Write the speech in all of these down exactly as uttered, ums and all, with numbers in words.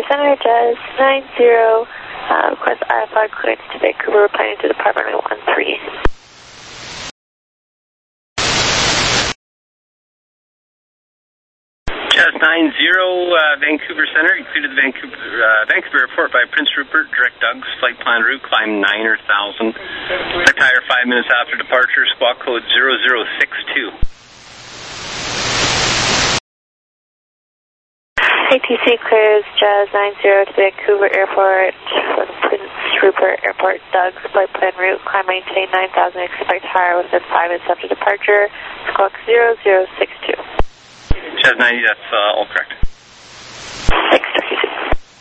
Vancouver Center, Jazz nine zero, uh, request I F R clearance to Vancouver, planning to depart runway one three. Jazz nine zero, uh, Vancouver Center, you cleared the Vancouver, uh, Vancouver Airport by Prince Rupert, direct Doug's, flight plan route, climb niner thousand. Retire five minutes after departure, squawk code zero zero six two. A T C clears Jazz nine zero to Vancouver Airport from Prince Rupert Airport, Doug's, flight plan route, climb maintain nine thousand, expect higher within five minutes after departure, squawk zero zero six two. Jazz ninety, that's uh, all correct. Thanks, Turkey two.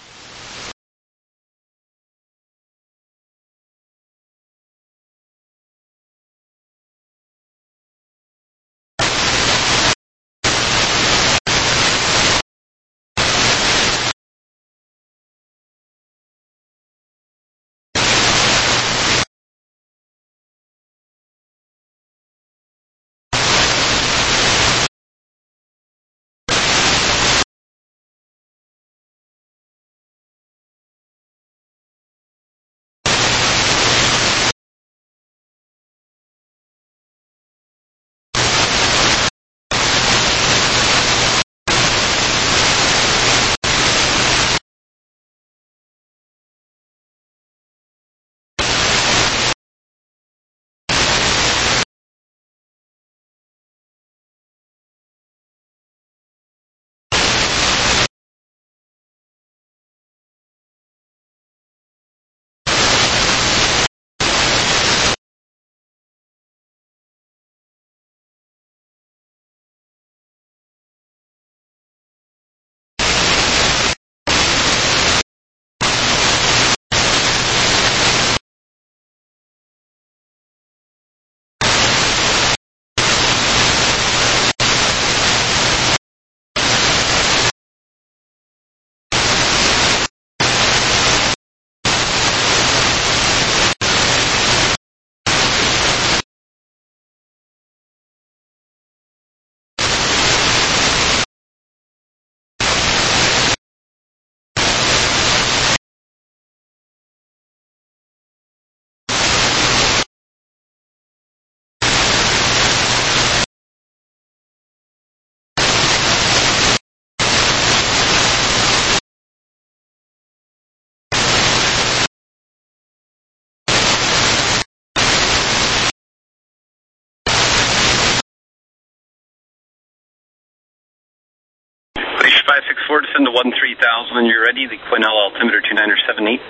five six four, descend to one three thousand when you're ready, the Quinnell altimeter two niner seven eight.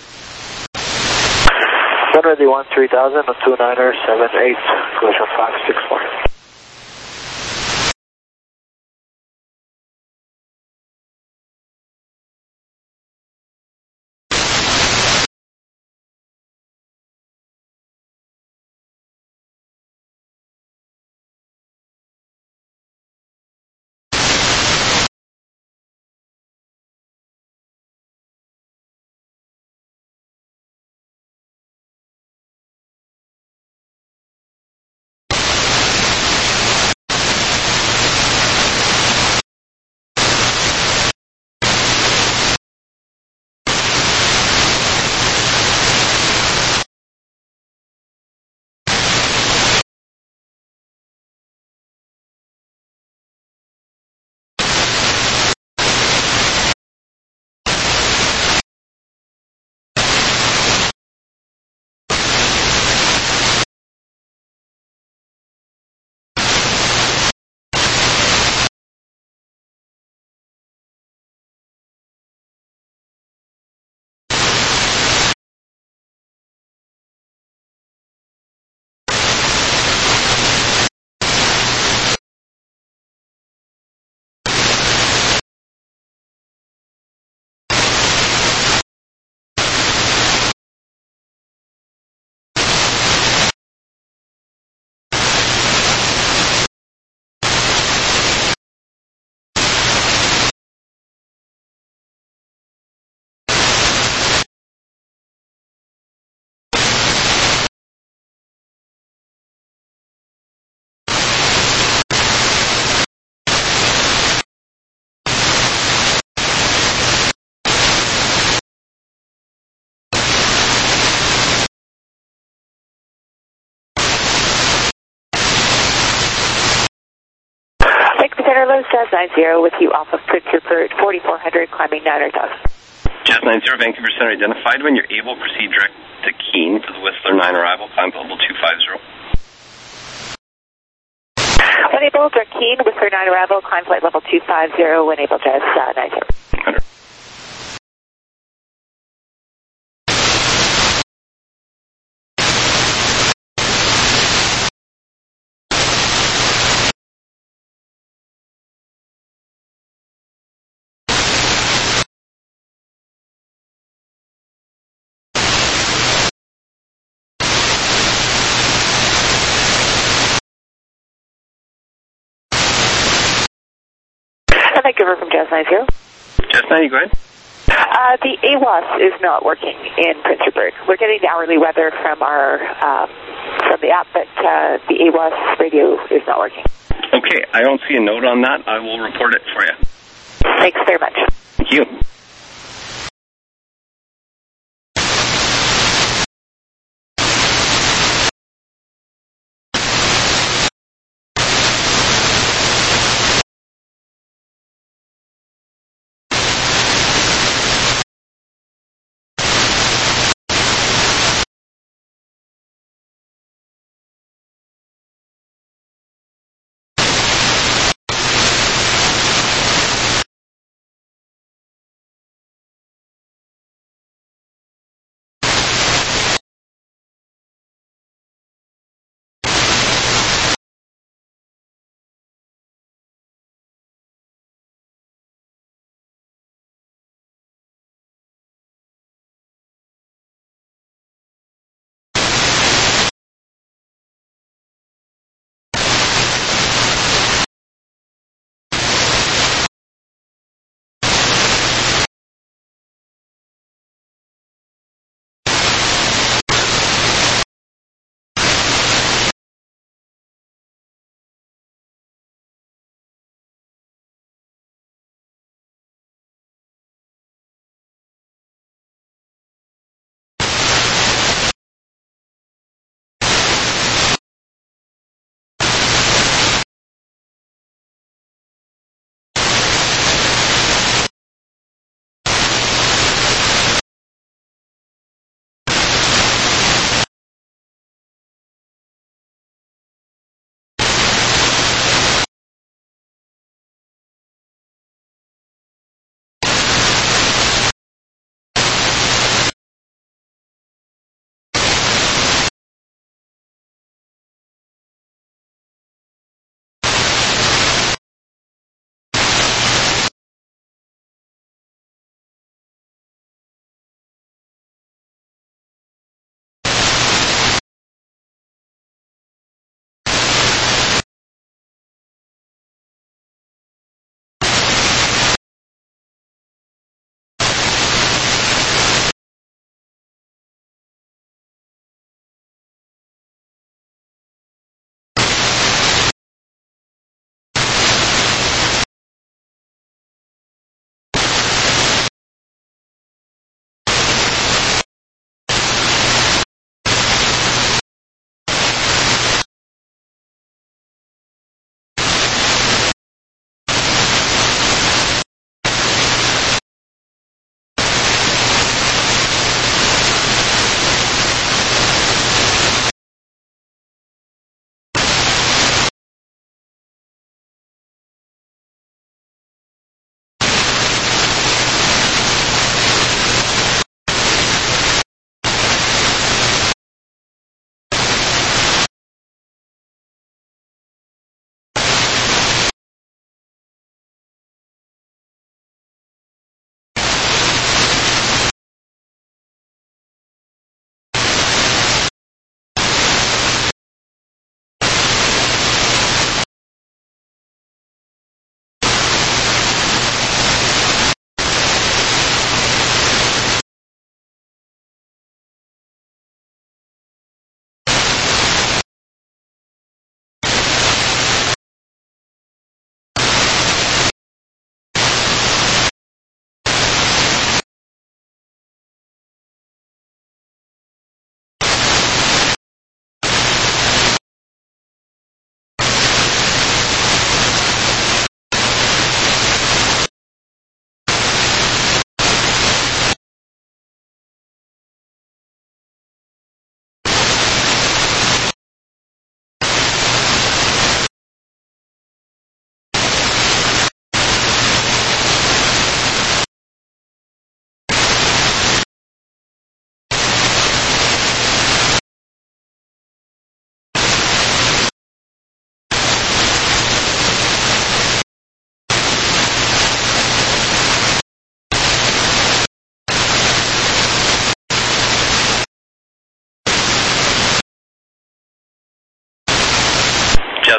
One ready, one three thousand, two niner seven eight, collision five six four. Centerless, Jazz nine zero with you off of Prince Rupert, forty-four hundred, climbing nine thousand. Jazz nine zero, Vancouver Center identified. When you're able, proceed direct to Keene for the Whistler nine arrival, climb level two five zero. When able, direct Keene, Whistler nine arrival, climb flight level two five zero, when able, Jazz uh, nine zero. one hundred. Vancouver from Jazz nine zero. Jazz nine, you go ahead. Uh, the A W A S is not working in Prince Rupert. We're getting the hourly weather from our um, from the app, but uh, the A W A S radio is not working. Okay, I don't see a note on that. I will report it for you. Thanks very much. Thank you.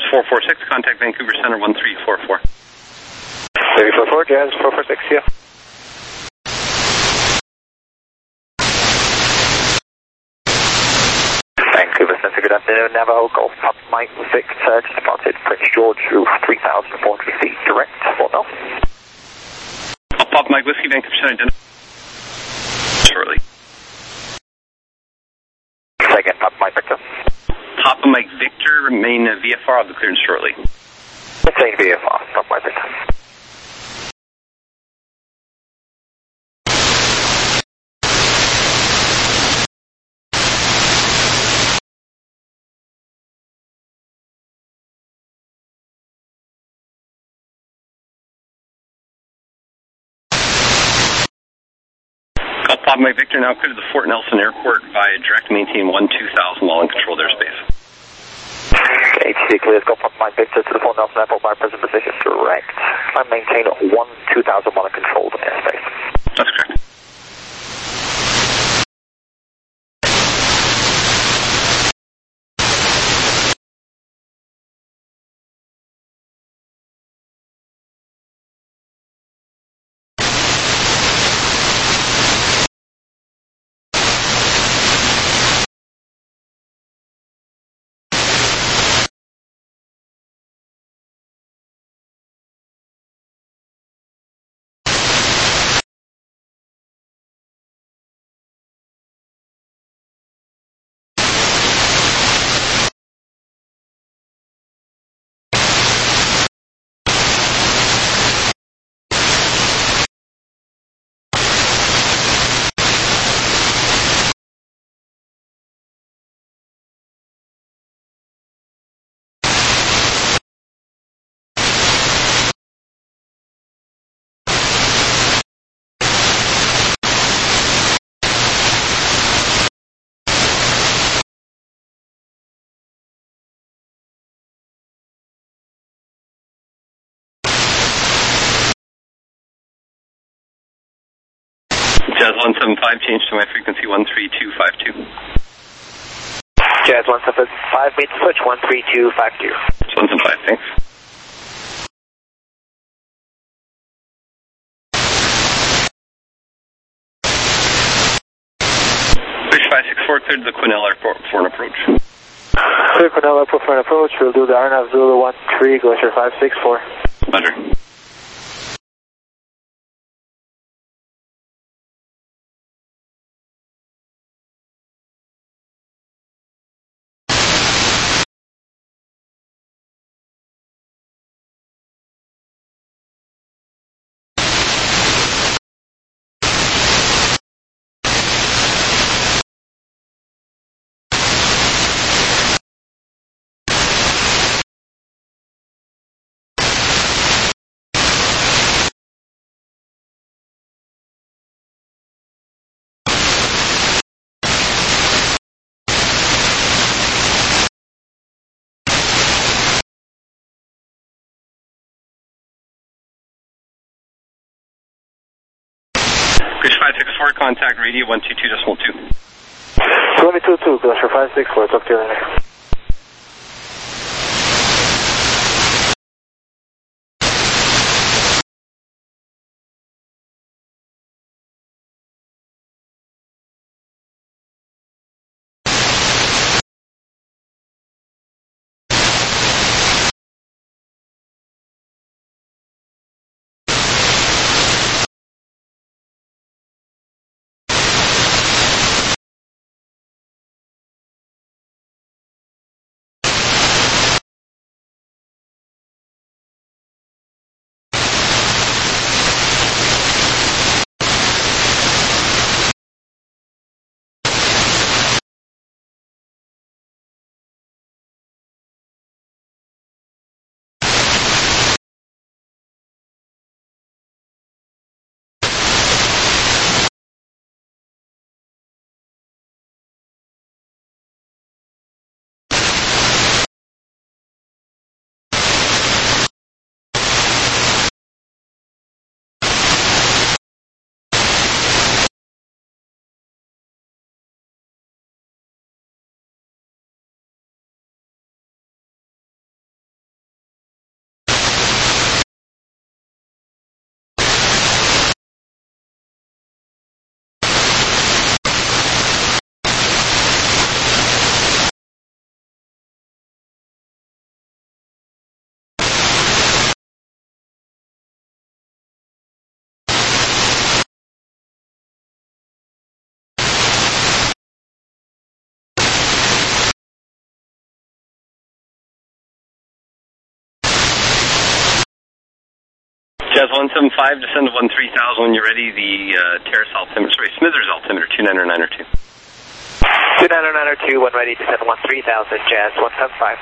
four four six, contact Vancouver Center one three four four. three four four, Jazz four four six, yeah. Vancouver Center, good afternoon. Navajo Golf Pop Mike Victor, just departed Prince George through three thousand four hundred feet direct, full now. I'll pop Mike Whiskey, Vancouver Center, identify shortly. Second, Pop Mike Victor. Papa Mike Victor, remain uh, V F R, I'll be clearance shortly. Same V F R, Pop Mike Victor. I'll pop Mike Victor, now clear to the Fort Nelson Airport via direct maintain one two thousand while in controlled airspace. H C clears Golf Pop Mike Victor to the Fort Nelson Airport by present position direct. I maintain one two thousand while in controlled airspace. That's correct. Jazz one seven five, change to my frequency one three two five two. Jazz one seven five, main switch one three two five two. It's one seven five, thanks. Fish five six four, cleared to the Quesnel Airport for an approach. Clear Quesnel Airport for an approach. We'll do the R N A V Zulu one three, Glacier five six four. Roger. Fish five six four, contact radio one two two decimal two. twenty-two two, Glacier five six four, talk to you later. Jazz one seven five, descend to one three thousand when you're ready. The uh, Terrace altimeter, sorry, Smithers altimeter, two nine nine two. two nine nine two, when ready, descend one three thousand, Jazz one seven five.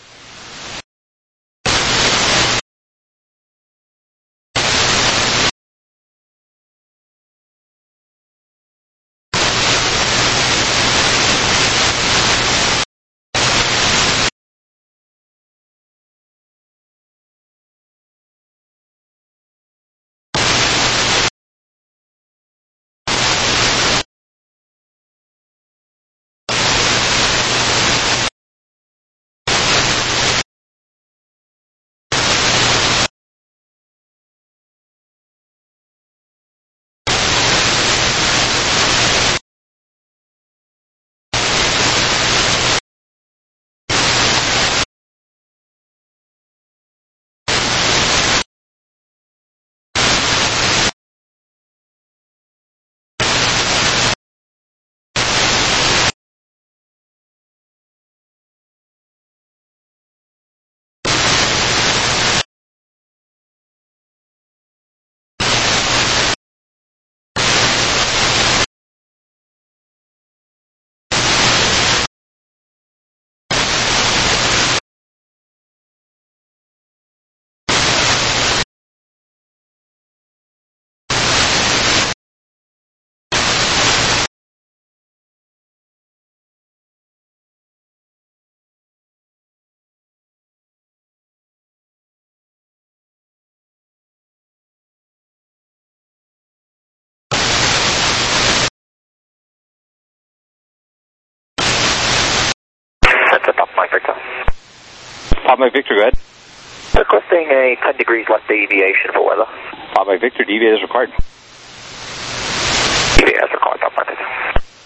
That's a Pop Mike Victor. Pop Mike Victor, go ahead. Requesting a ten degrees left deviation for weather. Pop Mike Victor, deviate as required. Deviate as required, Pop Mike Victor.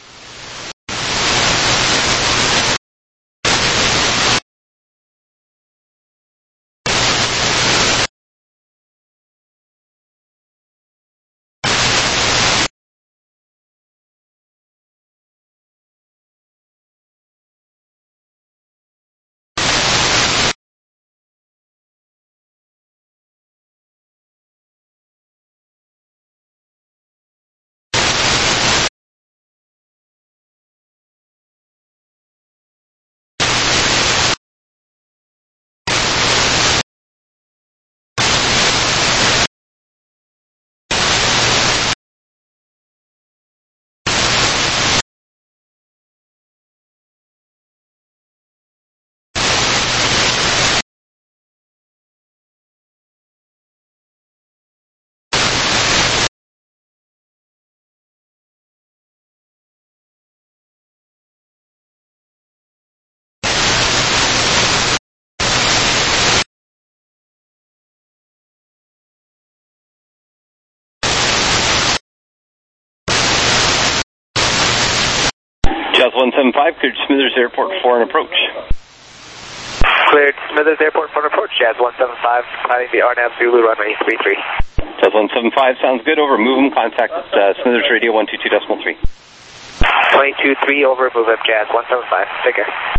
Jazz one seven five, cleared Smithers Airport for an approach. Cleared Smithers Airport for an approach, Jazz one seven five, climbing the R N A V Zulu runway three three. Jazz one seven five, sounds good, over, move them, contact uh, Smithers Radio one two two point three. one two three, over, move up, Jazz one seven five, take care.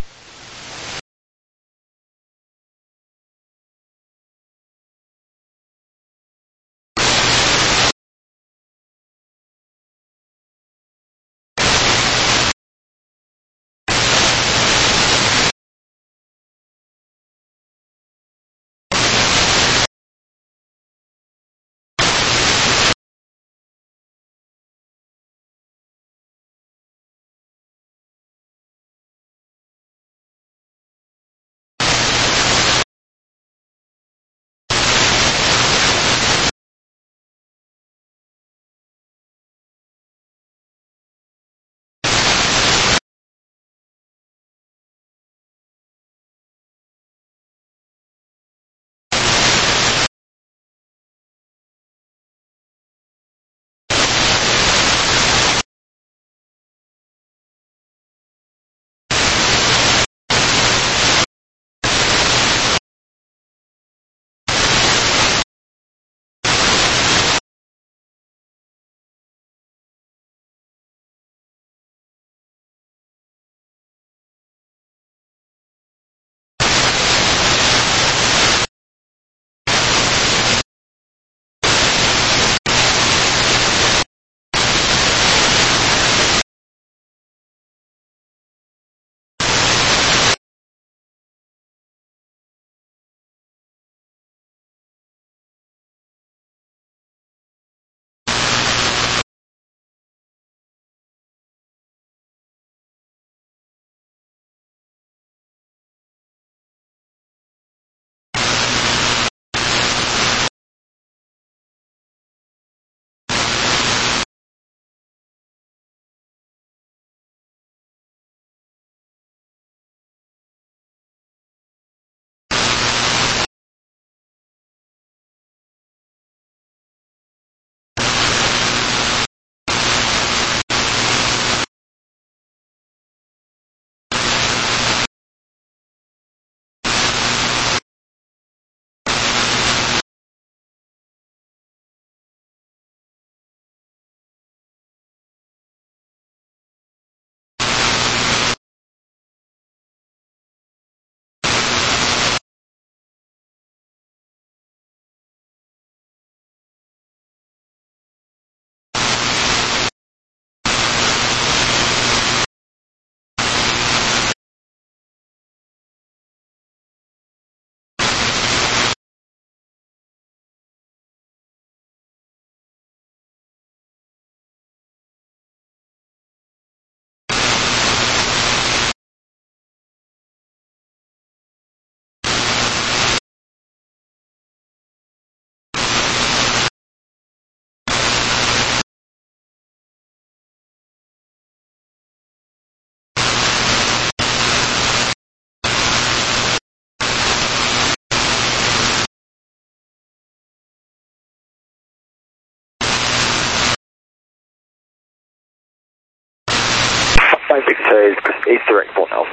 Mike Victor is East Direct Fort Nelson.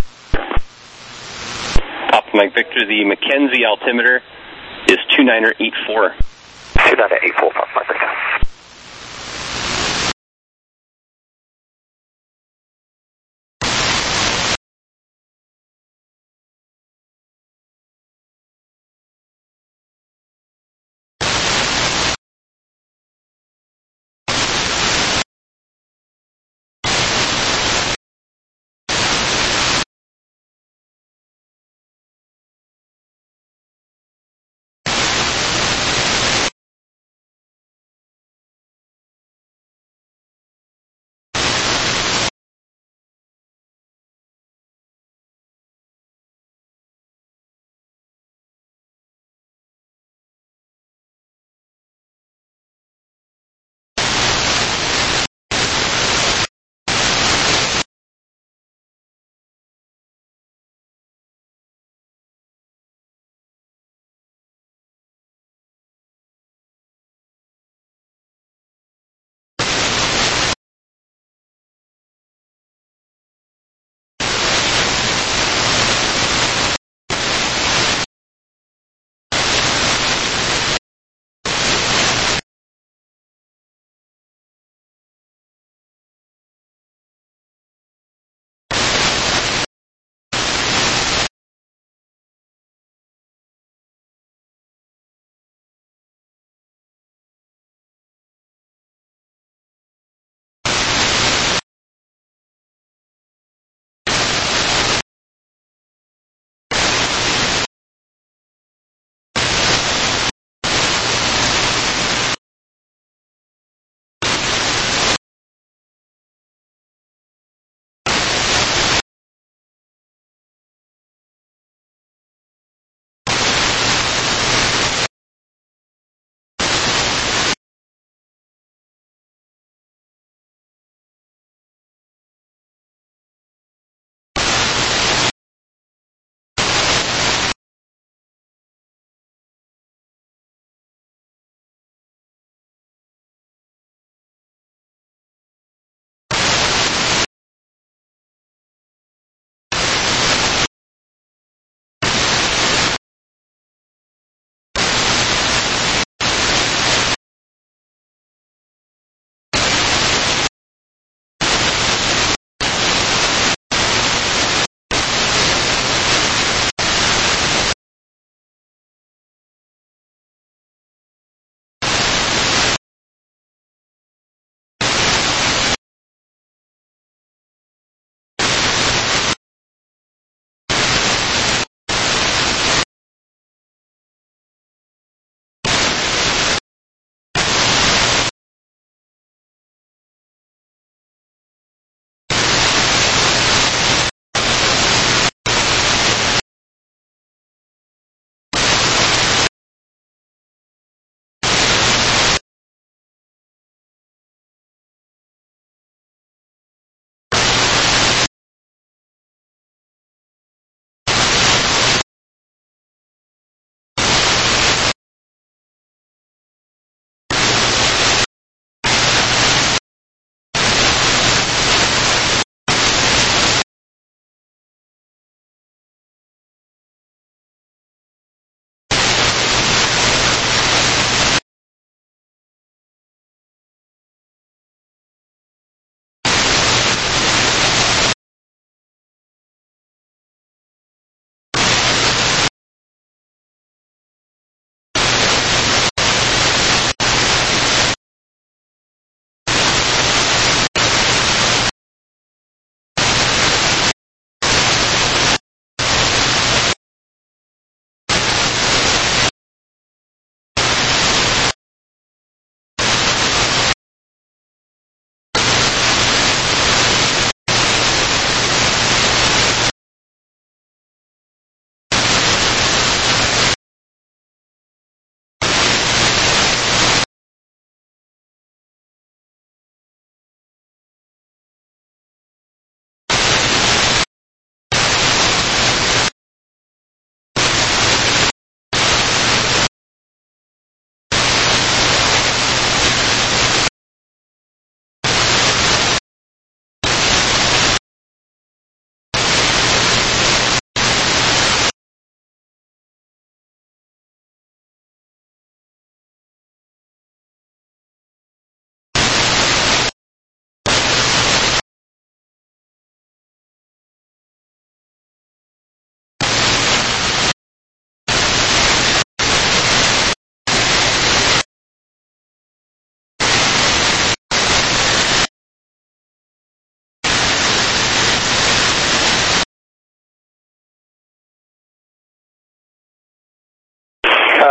Papa Mike Victor, the Mackenzie altimeter is two niner eight four. two niner eight four, Papa Mike Victor.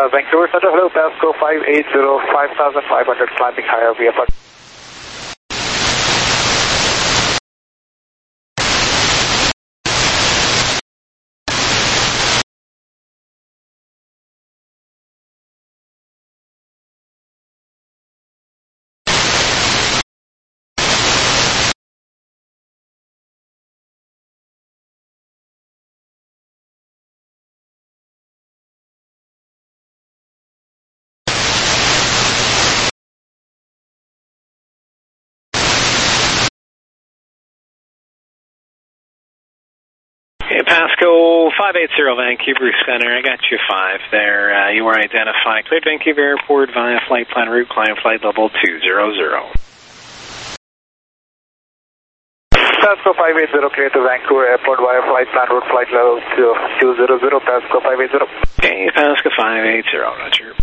Uh, Vancouver Center, hello, Pasco five eight zero, five thousand five hundred, climbing higher via Put. Okay, Pasco five eight zero, Vancouver Center. I got you five there. Uh, you were identified. Cleared Vancouver Airport via flight plan route, climb flight level two zero zero. Pasco five eight zero, clear to Vancouver Airport via flight plan route, flight level two zero zero, Pasco five eight zero. Okay, Pasco five eight zero, roger.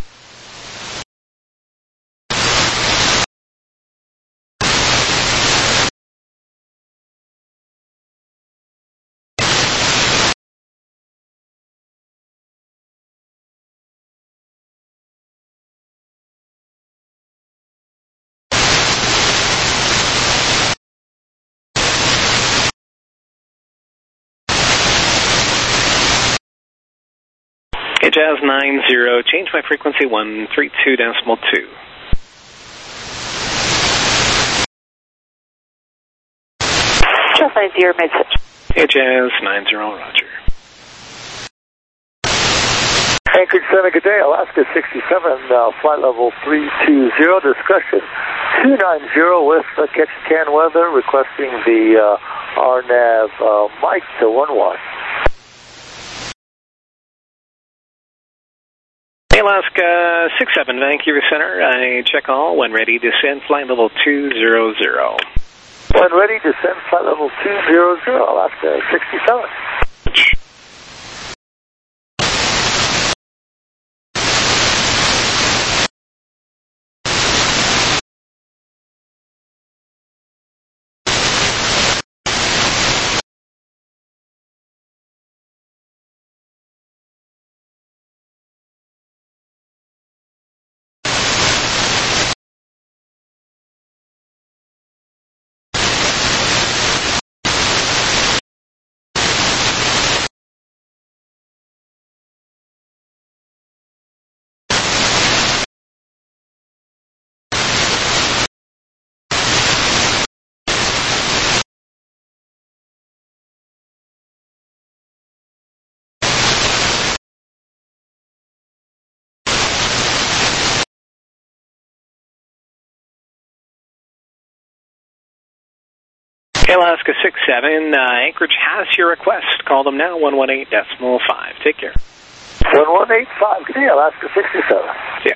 Okay, Jazz nine zero, change my frequency one three two decimal two. Jazz nine zero, mid-switch. Okay, Jazz nine zero, roger. Anchorage Center, good day, Alaska sixty-seven, uh, flight level three two zero, discussion two nine zero with uh, Ketchikan weather, requesting the uh, R NAV uh, Mike to one one. Alaska six seven, Vancouver Center. I check all. When ready, descend flight level two zero zero. When ready, descend flight level two zero zero, Alaska sixty-seven. Alaska six seven, uh, Anchorage has your request. Call them now, one one eight decimal five. Take care. one one eight five, good day, Alaska sixty-seven. Yeah.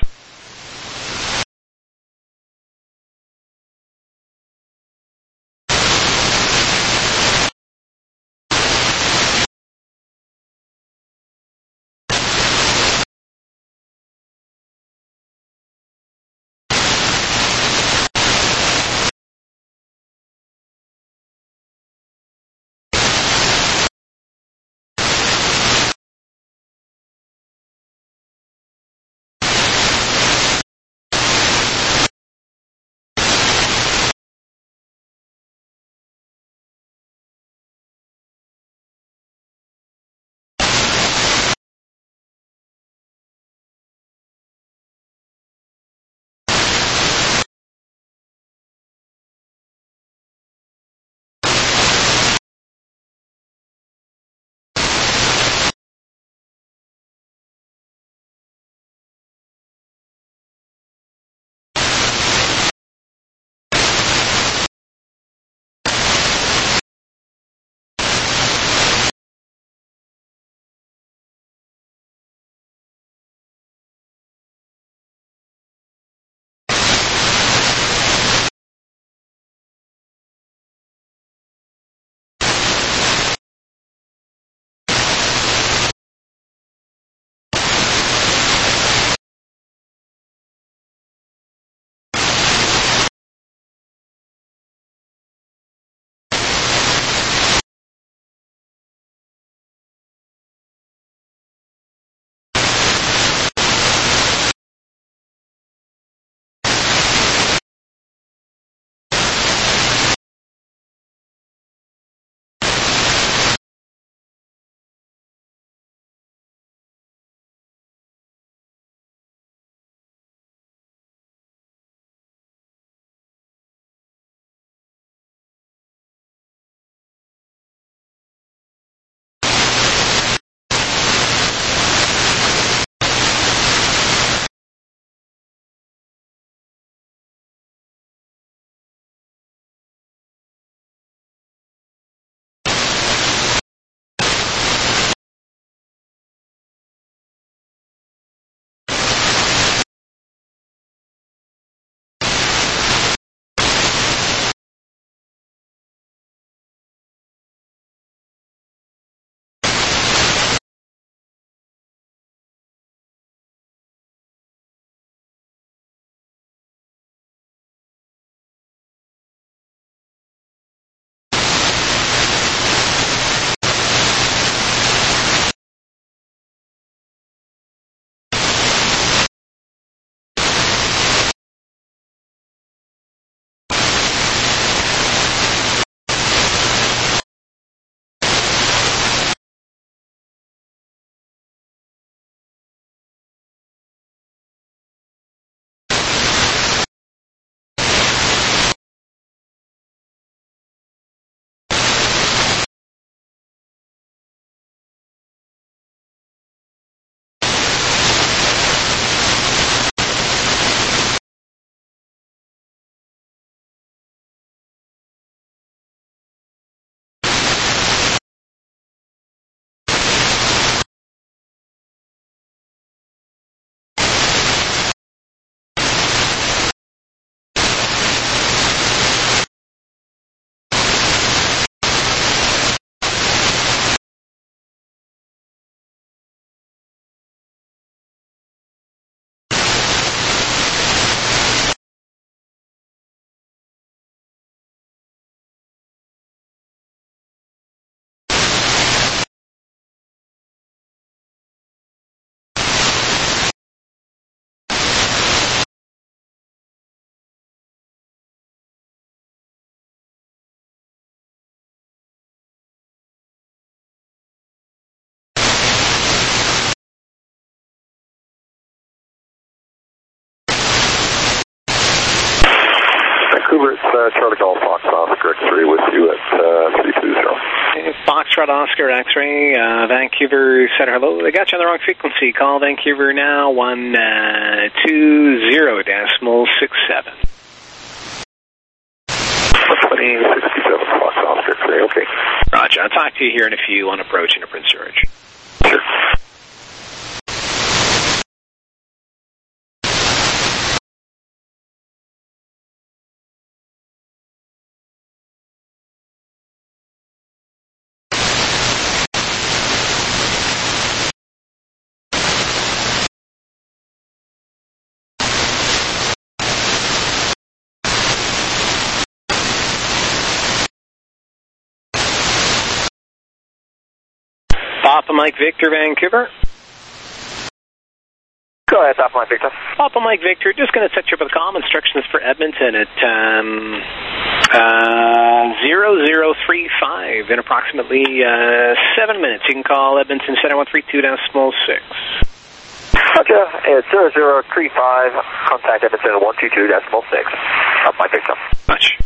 Vancouver, it's uh, Charlie Golf Fox Oscar X-ray with you at uh, three two zero. Foxtrot Oscar X-ray, uh, Vancouver Center, hello. They got you on the wrong frequency. Call Vancouver now, one two zero decimal six seven. twenty sixty-seven Fox Oscar X-ray, okay. Roger, I'll talk to you here in a few on approaching to Prince George. Sure. Papa Mike Victor, Vancouver. Go ahead, Papa Mike Victor. Papa Mike Victor, just going to set you up with a call. Instructions for Edmonton at um, uh, zero zero three five in approximately uh, seven minutes. You can call Edmonton Center one three two decimal six. Roger, it's zero zero three five. Contact Edmonton one two two decimal six. Papa Mike Victor. Much.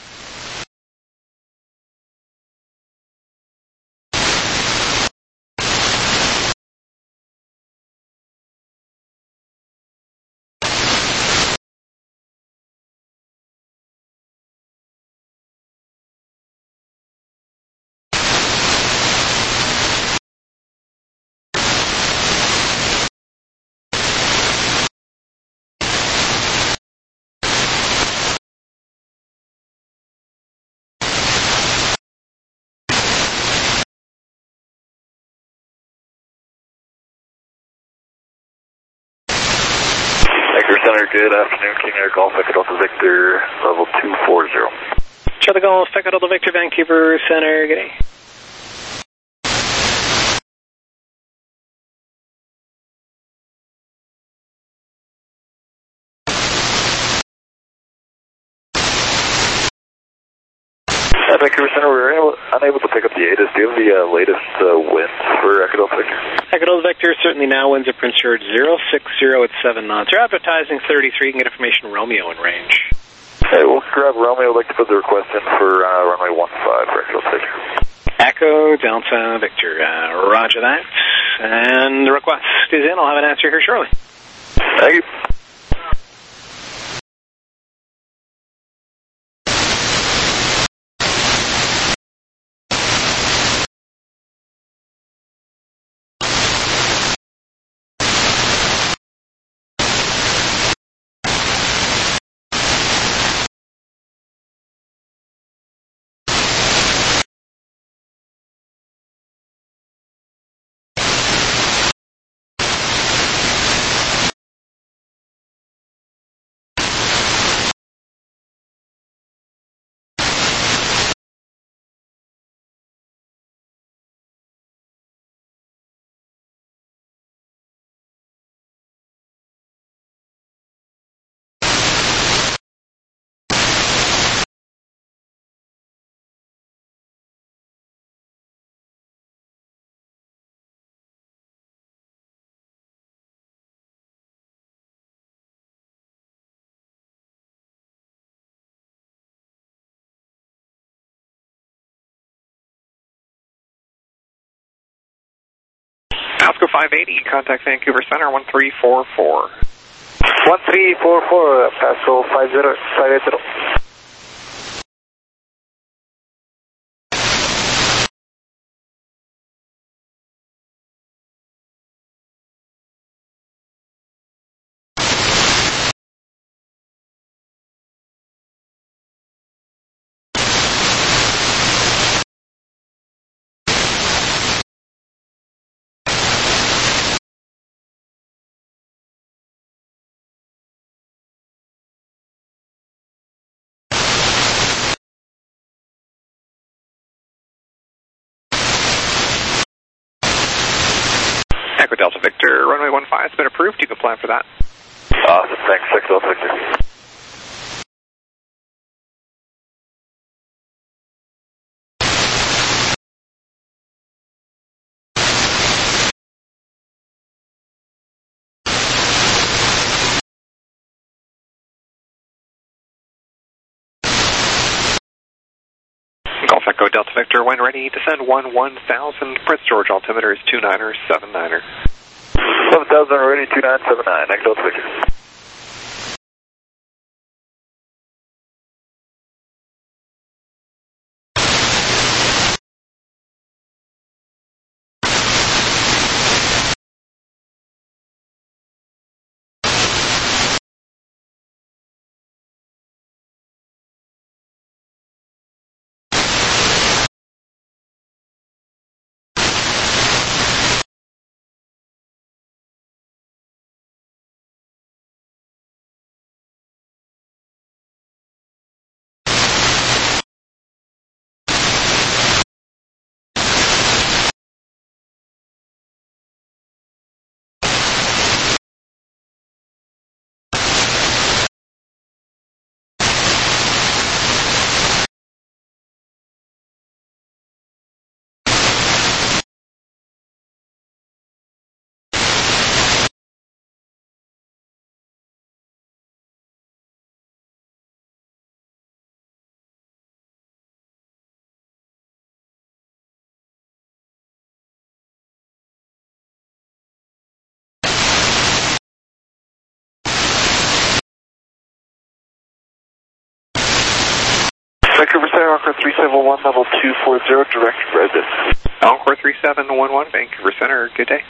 Center, good afternoon, King Air Golf, Echo Delta Victor, level two four zero. Charlie Golf, Echo Delta Victor, Vancouver Center, good day. At Vancouver Center, we were able, unable to pick up the A T I S. Do you have the uh, latest uh, winds for Echo Delta Victor? Echo Delta Victor, certainly now winds at Prince George zero six zero at seven knots. You're advertising thirty-three, you can get information Romeo in range. Hey, we'll grab Romeo. I'd like to put the request in for uh, runway one five for Echo Delta Victor. Echo Delta Victor, uh, roger that. And the request is in. I'll have an answer here shortly. Thank you. Pasco five eighty, contact Vancouver Center one three four four. one three four four, Pasco five zero five eighty. Echo Delta Victor, runway one five has been approved. You can plan for that. Awesome, thanks, Echo Delta Victor. Echo Delta Victor, when ready, descend one one thousand, Prince George altimeter is two niner seven niner. seven thousand ready, two nine seven nine, Echo Delta Victor. Vancouver Center, Encore three seven one, level two four zero, direct resident. Encore three seven one one, Vancouver Center, good day.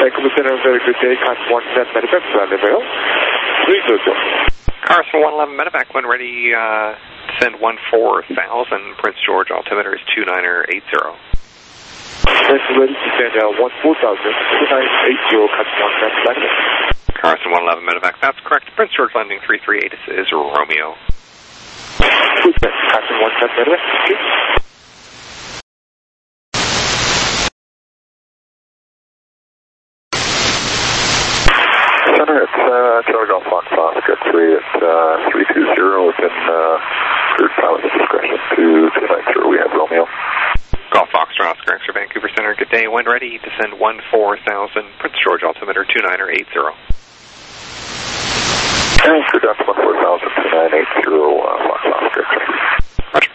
Vancouver Center, very good day. Carson one ten Medevac, rendezvous. three two zero. Carson one eleven Medevac, when ready, uh, send one four thousand, Prince George, altimeter is two niner eight zero. Carson ready to send uh, one four thousand, two nine eight zero, Carson one ten Medevac. Carson one eleven Medevac, that's correct. Prince George landing three three eight is Romeo. Carson one ten Medevac, thank you. Center, it's uh, Charlie Golf Fox Oscar three at uh, three two zero within uh, cruise pilot's discretion to two nine zero. We have Romeo. Golf Fox Oscar Extra Vancouver Center, good day. When ready, descend one four thousand, Prince George, altimeter two niner eight zero. And cruise down to one four thousand, two nine eight zero, uh, Fox Oscar. Roger.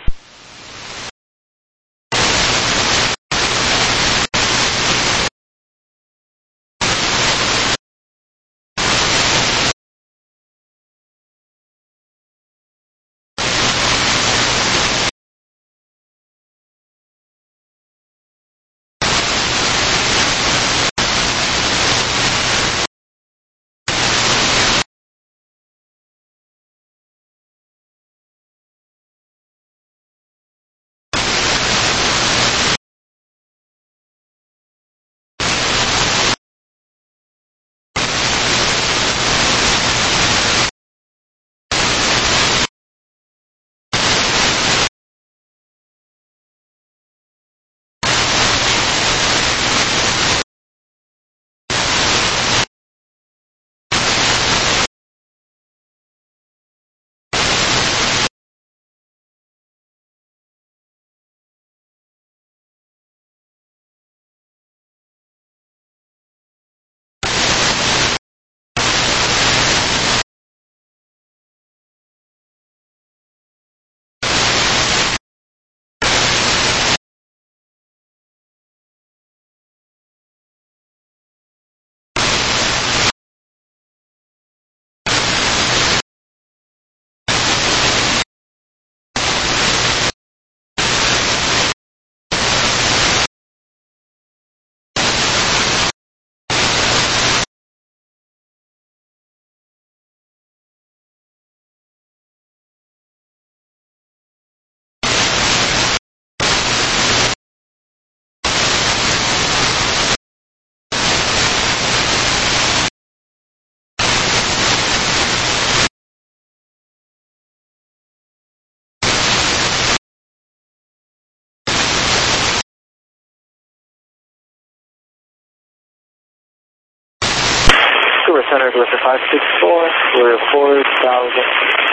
Vancouver Center, Director five six four, we're four thousand,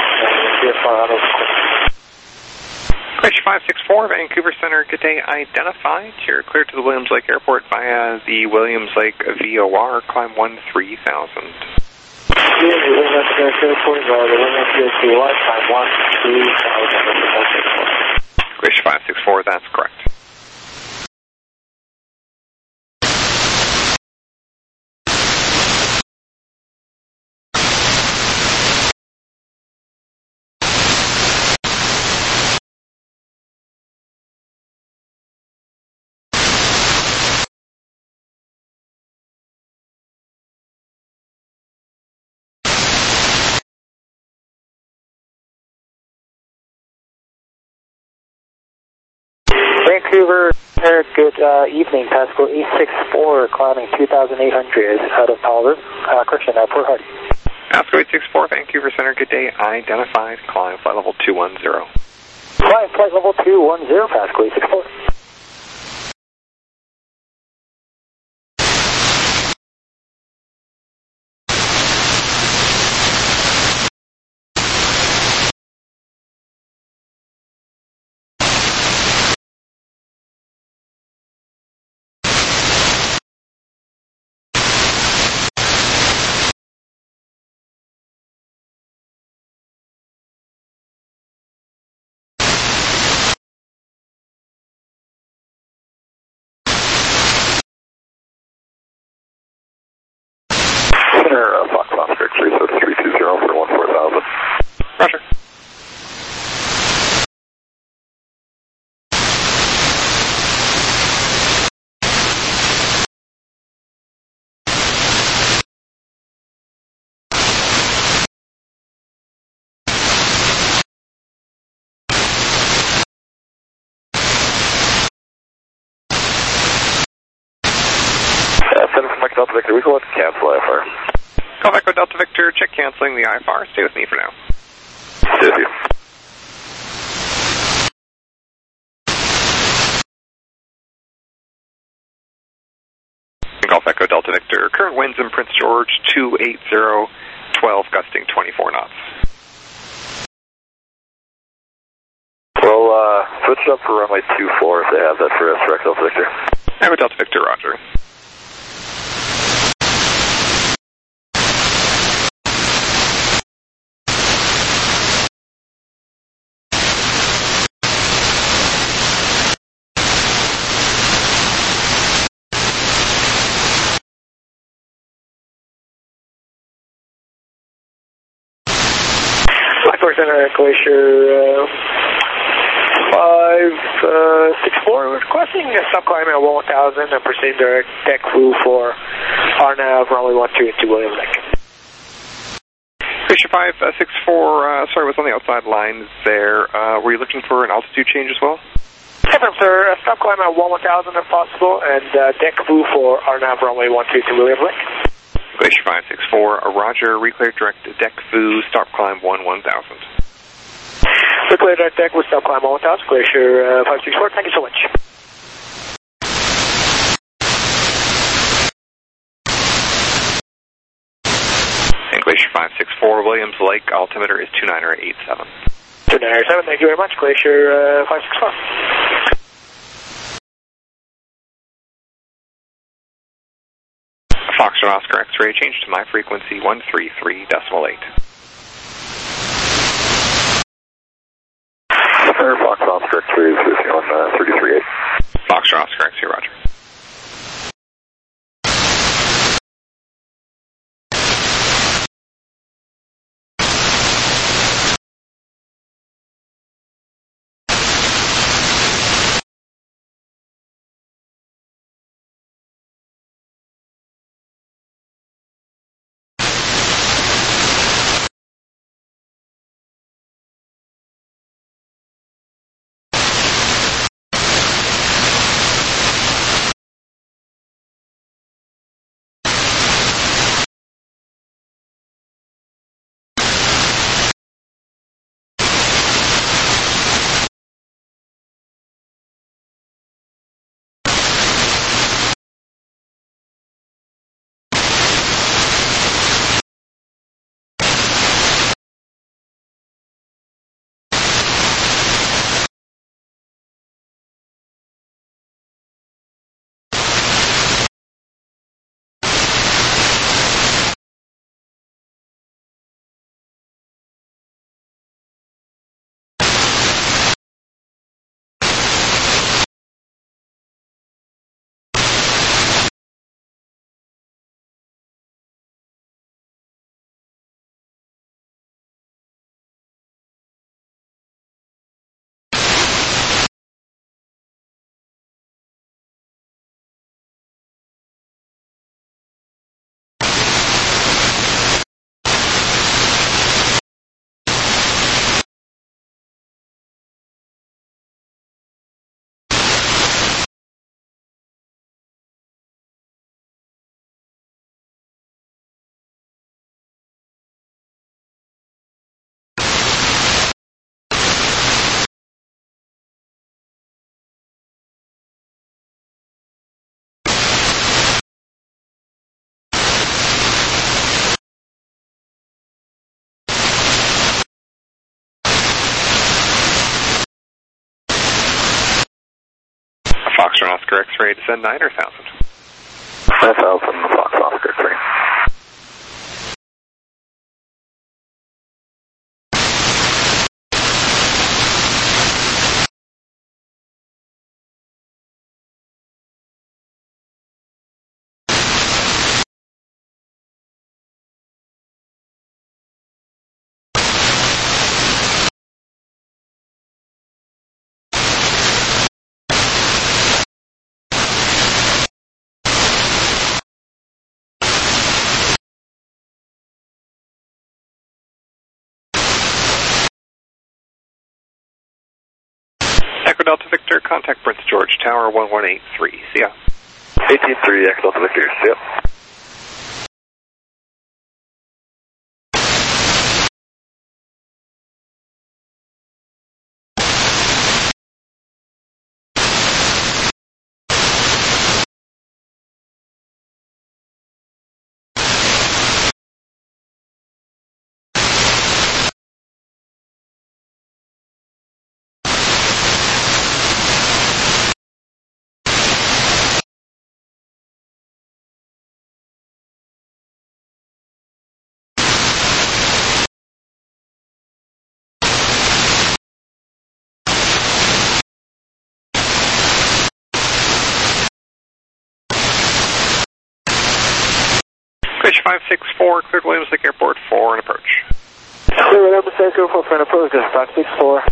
and V F R auto. Question five six four, Vancouver Center, good day, identified. You're cleared to the Williams Lake Airport via the Williams Lake V O R, climb one three thousand. Yeah, the Williams Lake Airport, uh, the Williams Lake V O R, climb one three thousand. Question five six four, that's correct. Vancouver, good uh, evening, Pascal eight six four, climbing two thousand eight hundred out of Palmer, uh, correction, uh, Port Hardy. Pascal eight six four, Vancouver Center, good day, identified, climb flight level two one zero. Climb flight level two one zero, Pascal eight six four. Center, uh, Fox Oscar three three two zero for one four thousand. Roger. Delta Victor, we go ahead and cancel I F R. Golf Echo Delta Victor, check canceling the I F R. Stay with me for now. Stay with you. Golf Echo Delta Victor, current winds in Prince George, two eighty, twelve, gusting twenty-four knots. Well, uh, switch up for runway two four if they have that for us, correct, Delta Victor? Echo Delta Victor, roger. Center Glacier uh, five six four, requesting a stop climb at one thousand and proceed direct deck flew for R NAV runway one two into William Lake. Glacier five six four, uh, sorry, was on the outside lines there. Uh, were you looking for an altitude change as well? Confirm, sir. Stop climb at one thousand if possible, and uh, deck flew for R NAV runway one two into William Lake. Glacier five six four, a roger, reclear direct deck foo, stop climb one one thousand. Reclear direct deck with stop climb one thousand, Glacier uh, five six four, thank you so much. And Glacier five six four, Williams Lake, altimeter is two nine eight seven. two nine eight seven, thank you very much, Glacier uh, five six four. Foxtrot Oscar X-ray, change to my frequency one three three decimal eight. Sir, Fox Oscar X-ray is on uh, thirty-three eight. Foxtrot Oscar X-ray, roger. Foxtrot Oscar X-ray, descend nine or thousand? nine thousand, Fox Oscar X-ray. Echo Delta Victor, contact Prince George Tower one one eight three. See ya. eighteen three, Echo Delta Victor, see ya. Glacier five six four, cleared Williams Lake Airport for an approach. Clear Williams Lake Airport for an approach, Glacier five six four.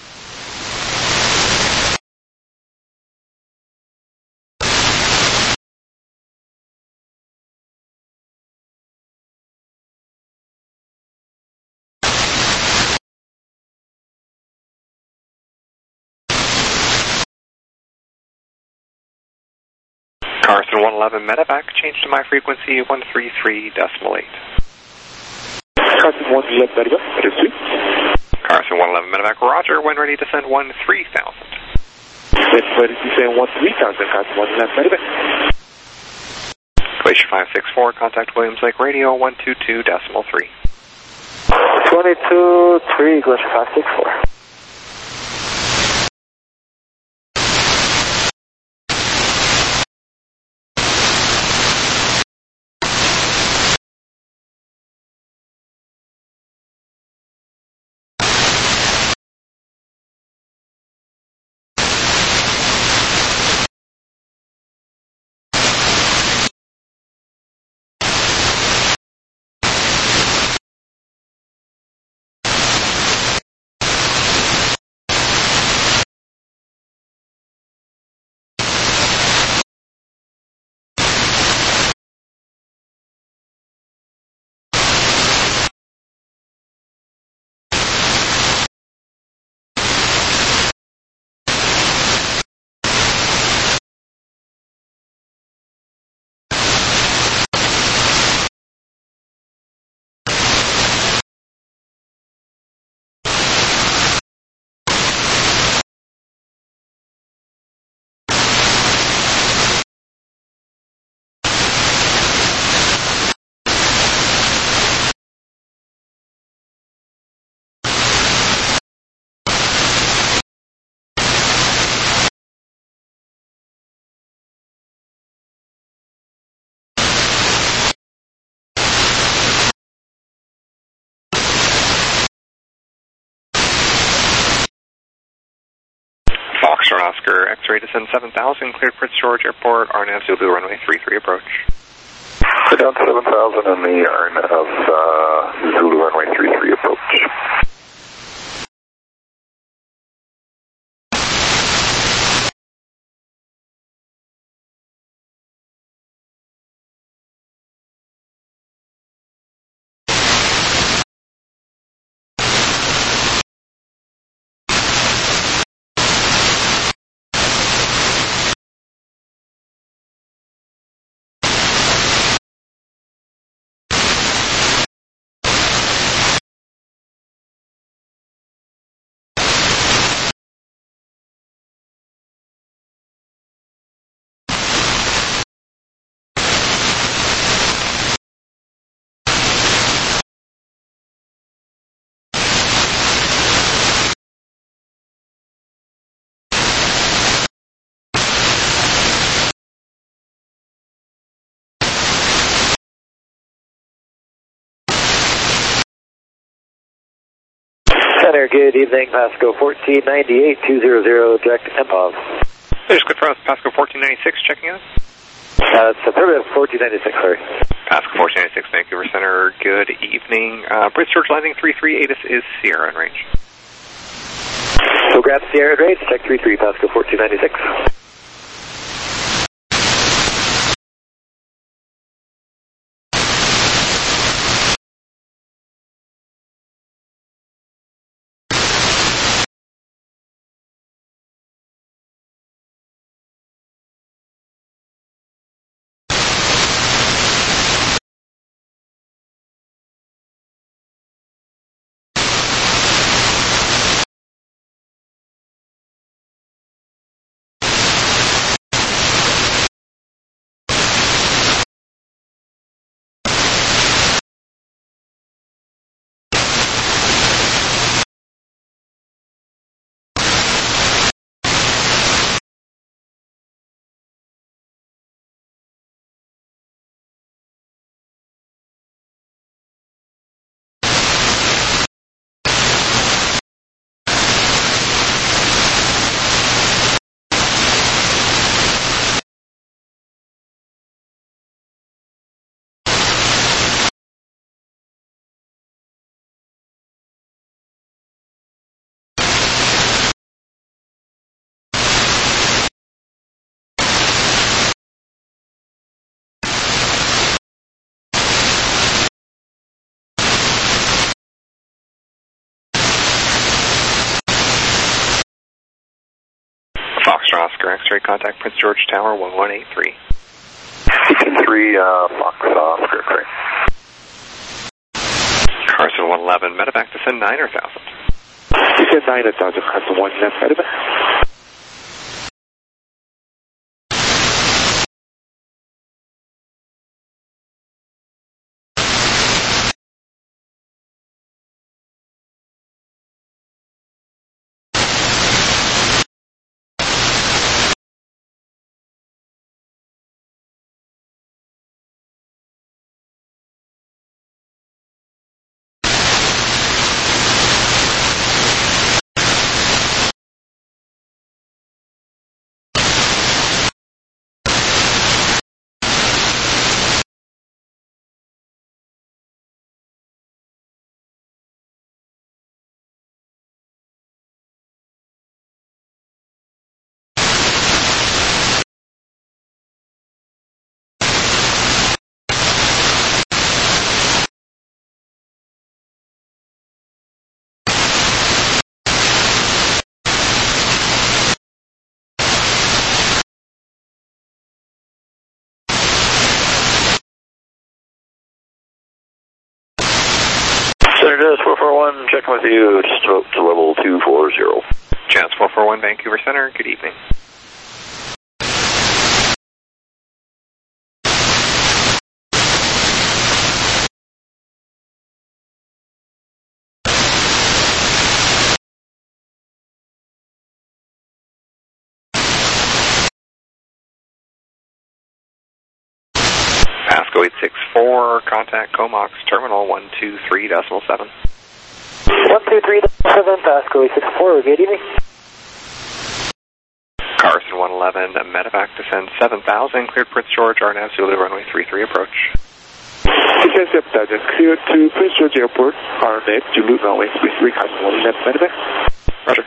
Carson one eleven medevac, change to my frequency one three three decimal eight. Carson one eleven medevac, that is two. Carson one eleven medevac, roger, when ready to send one three thousand. When ready to send one three thousand, Carson one eleven medevac. Glacier five six four, contact Williams Lake Radio one two two decimal three. twenty-two three, Glacier five six four. Foxtrot Oscar, X-ray descend seven thousand, cleared Prince George Airport, R N A V Zulu runway three three approach. Sit down seven thousand on the R N A V uh, Zulu runway three three approach. Center, good evening, Pasco fourteen ninety-eight, two hundred, direct M P O V. There's good for us, Pasco fourteen ninety-six, checking in. Uh, it's affirmative, fourteen ninety-six, sorry. Pasco fourteen ninety-six, Vancouver Center, good evening. Uh, Prince George landing three three, A T I S is Sierra in range. So grab Sierra range, check three three, Pasco fourteen ninety-six. Foxtrot Oscar X-ray, contact Prince George Tower one one eight three. eighteen three, uh, Fox Oscar X-ray. Carson one eleven, medevac to send niner thousand. You said niner thousand, Carson one eleven, medevac. Jazz four four one, checking with you, just up to level two four zero. Jazz four four one, Vancouver Center, good evening. Pasco eight six four, contact Comox Terminal one two three decimal seven. one two three decimal seven, Pasco eight six four, good evening. Carson one eleven, medevac to send seven thousand, cleared Prince George, R N A V Zulu runway three three approach. seven thousand, cleared to Prince George Airport, R N A V Zulu runway three three, Carson one eleven, medevac. Roger.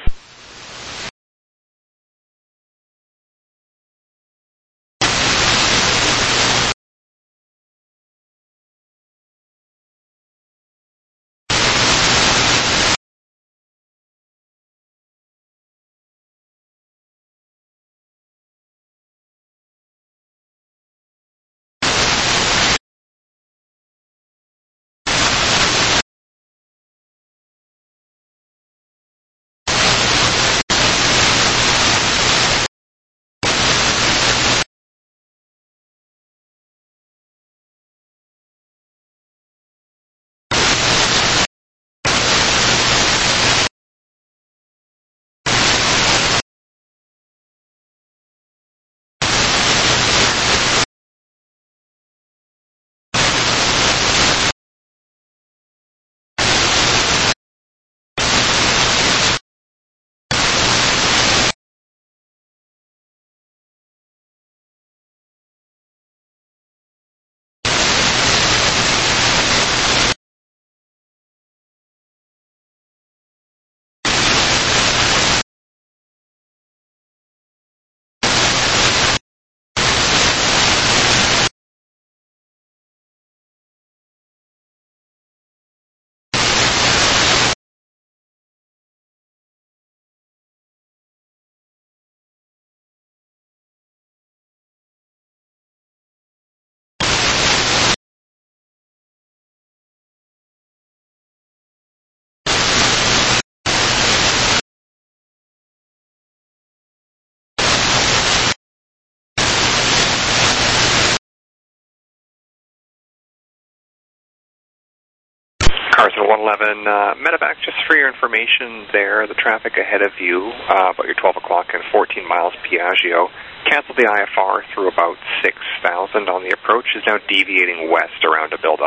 Carson one eleven, uh, medevac, just for your information there, the traffic ahead of you, uh, about your twelve o'clock and fourteen miles Piaggio, canceled the I F R through about six thousand on the approach, is now deviating west around a build-up.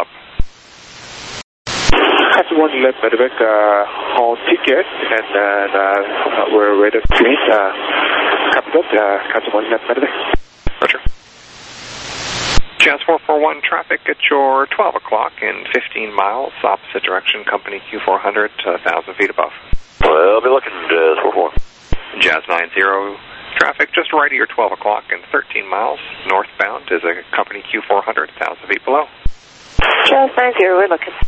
Carson one eleven, medevac, uh, on ticket, and then uh, we're ready to clean, uh, copy that, uh, Carson one eleven, medevac. Roger. Jazz four four one, traffic at your twelve o'clock and fifteen miles, opposite direction, company Q four hundred, one thousand feet above. Well, I'll be looking, Jazz four four. Jazz nine zero, traffic just right at your twelve o'clock and thirteen miles, northbound is a company Q four hundred, one thousand feet below. Jazz nine zero, we're looking.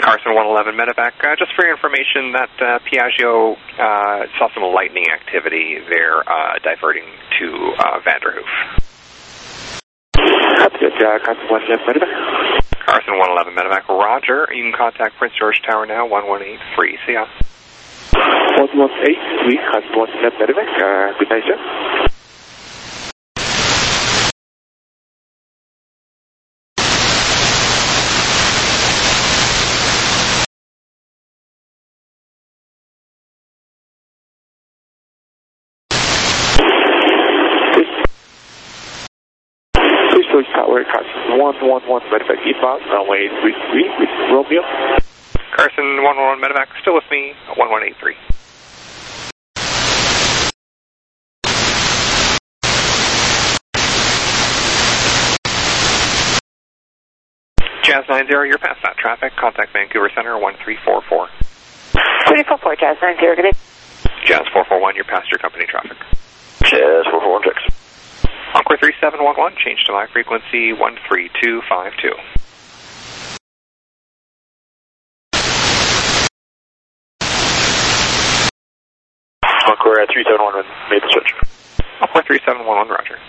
Carson one eleven Medevac, uh, just for your information, that uh, Piaggio uh, saw some lightning activity there, uh, diverting to uh, Vanderhoof. Uh, Carson one eleven Medevac. Carson one eleven Medevac, roger. You can contact Prince George Tower now, one one eight three. See ya. one one eight three, Carson one eleven Medevac. Uh, good night, sir. Tower, Carson one one one Medevac inbound, runway three three with Romeo. Carson one one one Medevac, still with me, one one eight three. Jazz nine zero, you're past that traffic. Contact Vancouver Center, one three four four. three four four, Jazz nine zero, good day. Jazz four four one, you're past your company traffic. Jazz four four one six. Encore three seven one one, change to my frequency one three two five two. Encore three seven one one, made the switch. Encore three seven one one, roger.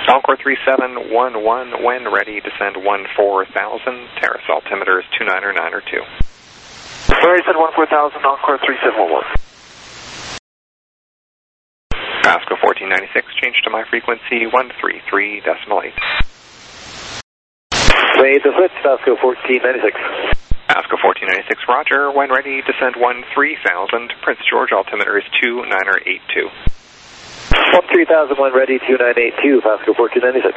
Encore three seven one one, when ready, descend one four thousand. Terrace altimeter is two nine or nine or two. Sorry, descend one four thousand, Encore three seven one one. Pasco fourteen ninety-six, change to my frequency one three three decimal eight. Wait the switch, Pasco fourteen ninety-six. Pasco fourteen ninety-six, roger. When ready, descend one three thousand. Prince George altimeter is two nine or eight two. one three thousand, when ready, two nine eight two, Pasco fourteen ninety-six.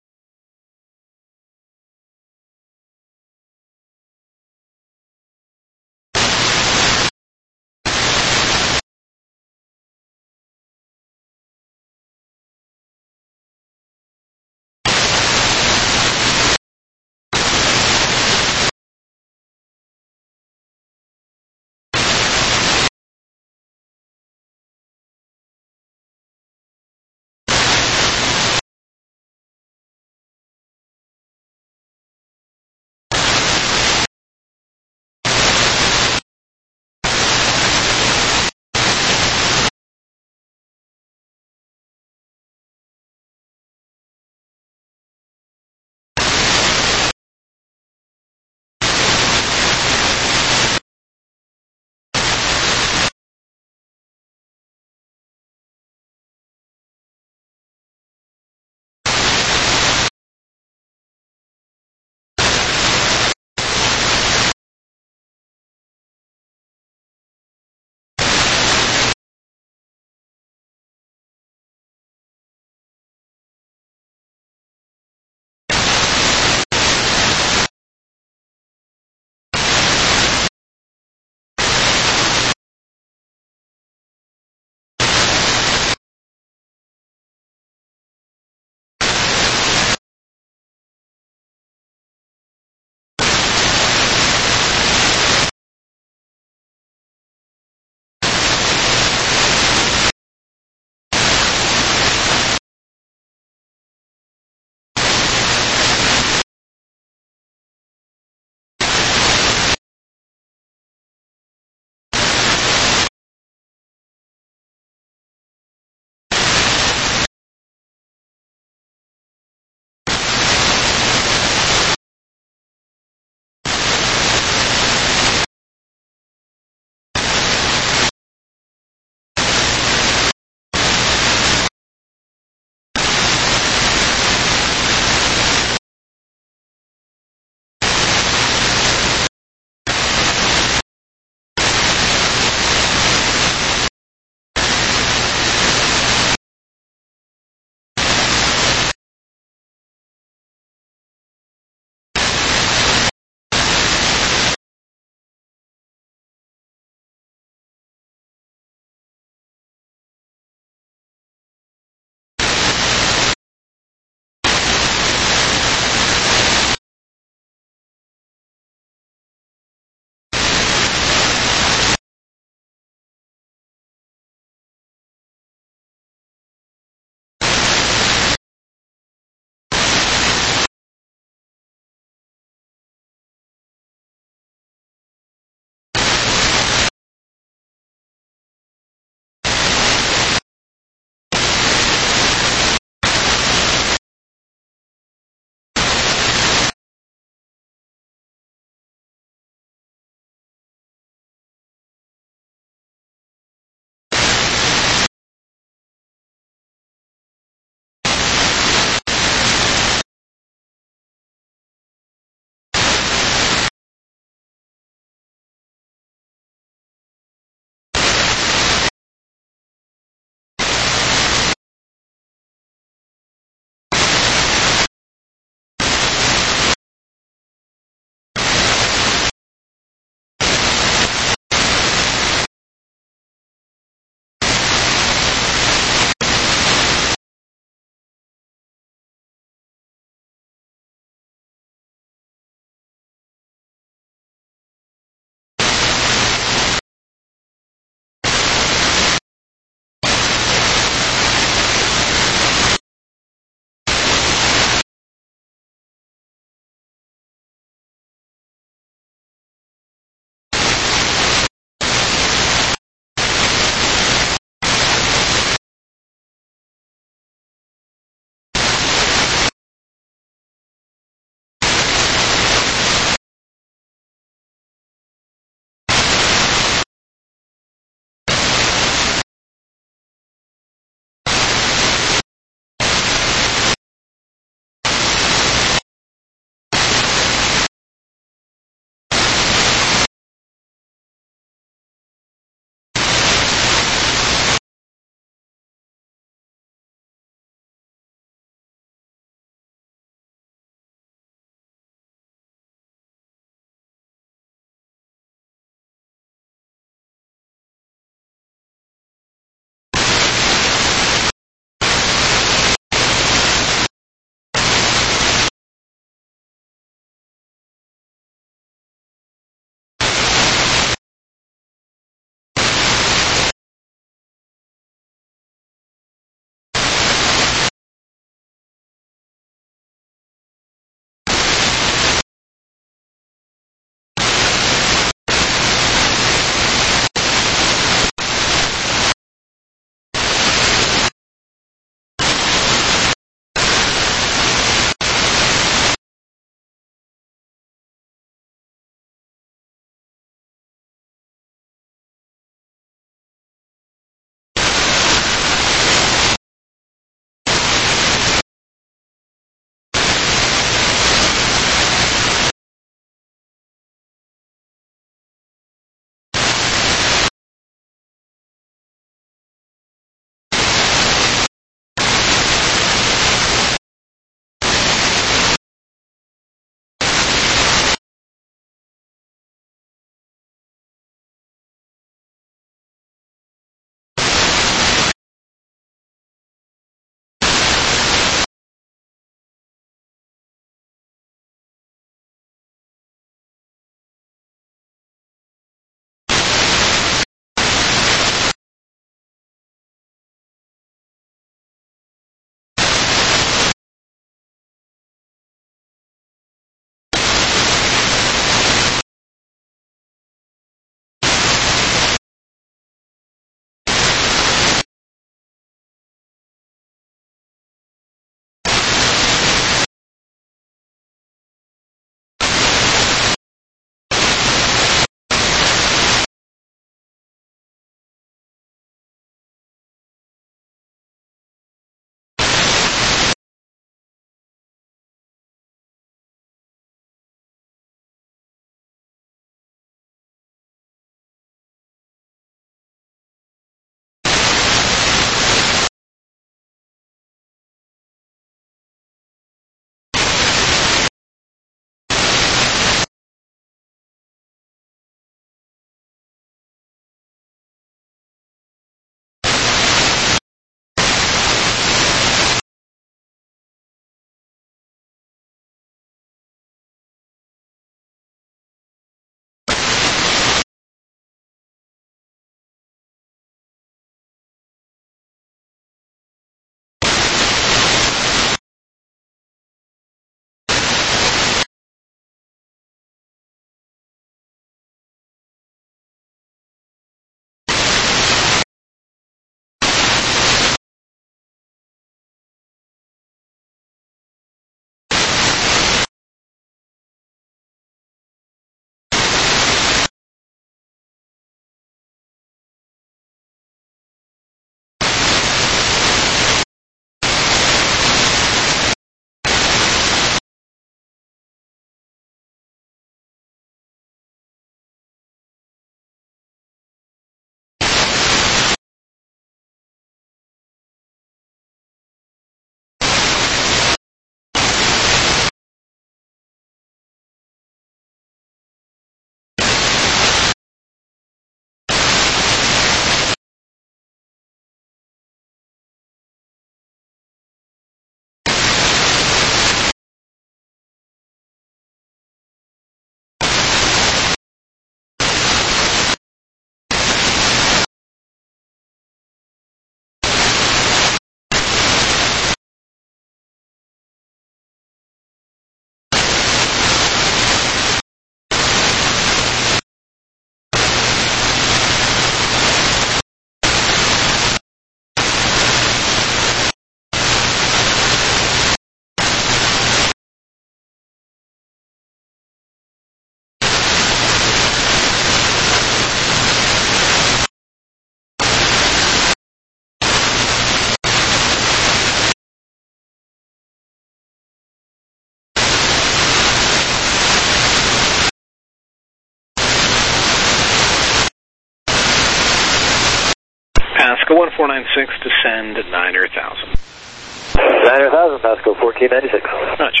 Pasco one four nine six, descend niner thousand. niner thousand, Pasco fourteen ninety-six. Roger.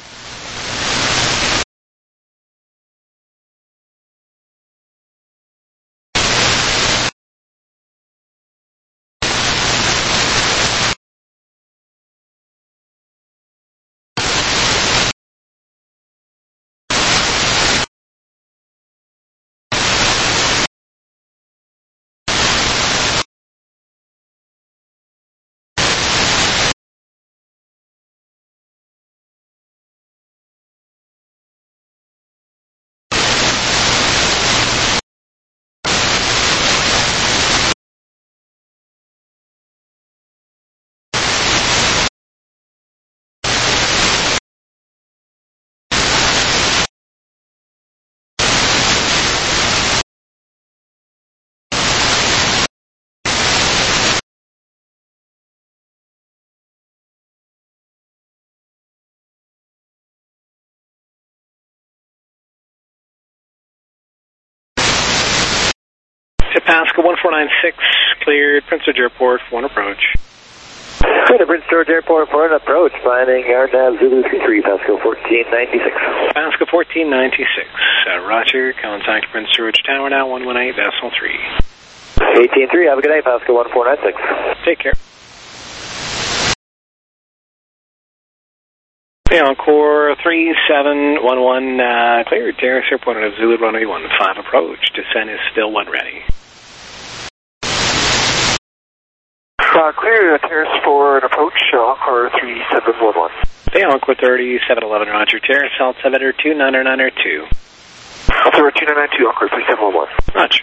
Pasco one four nine six, cleared Prince George Airport for one approach. Cleared Prince George Airport for an approach, finding R N A V Zulu three three, Pasco fourteen ninety-six. Pasco fourteen ninety-six, uh, roger, contact Prince George Tower now, one one eight decimal three. eighteen three, have a good day, Pasco one four nine six. Take care. Hey, Encore three seven one one, uh, cleared Terrace Airport on a Zulu runway one five approach, descent is still one ready. Uh, clear uh, Terrace for an approach, uh, Encore three seven one one. Hey, Encore thirty-seven eleven, roger, Terrace, altimeter two niner niner two. Altimeter two nine nine two, Encore three seven one one. Roger.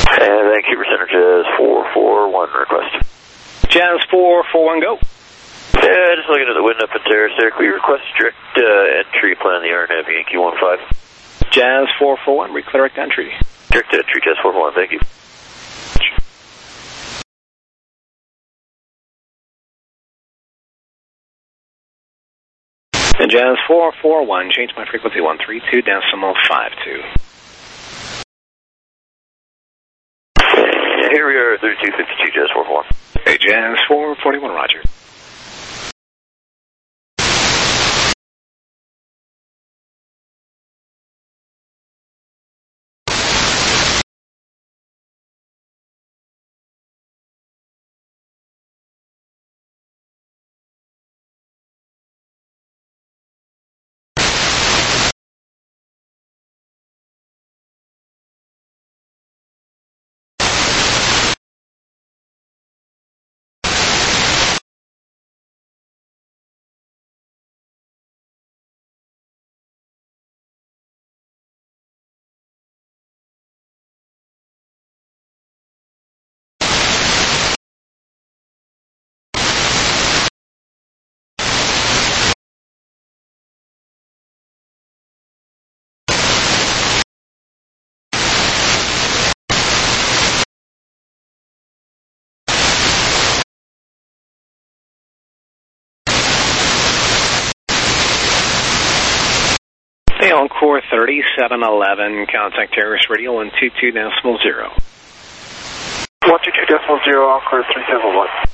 And Vancouver Center, Jazz four four one request. Jazz four four one, go. Yeah, just looking at the wind up in Terrace there. Can we request direct uh, entry plan the R N A V Yankee one five? Jazz four four one, redirect entry. Direct entry, Jazz four four one, thank you. And Jazz four four one, change my frequency one three two decimal five two. Here we are, thirty-two fifty-two, Jazz four four one. Hey, Jazz four forty-one, roger. Hey, Encore thirty-seven eleven, contact Terrace Radio one two two decimal zero. one two two decimal zero, Encore three seven one.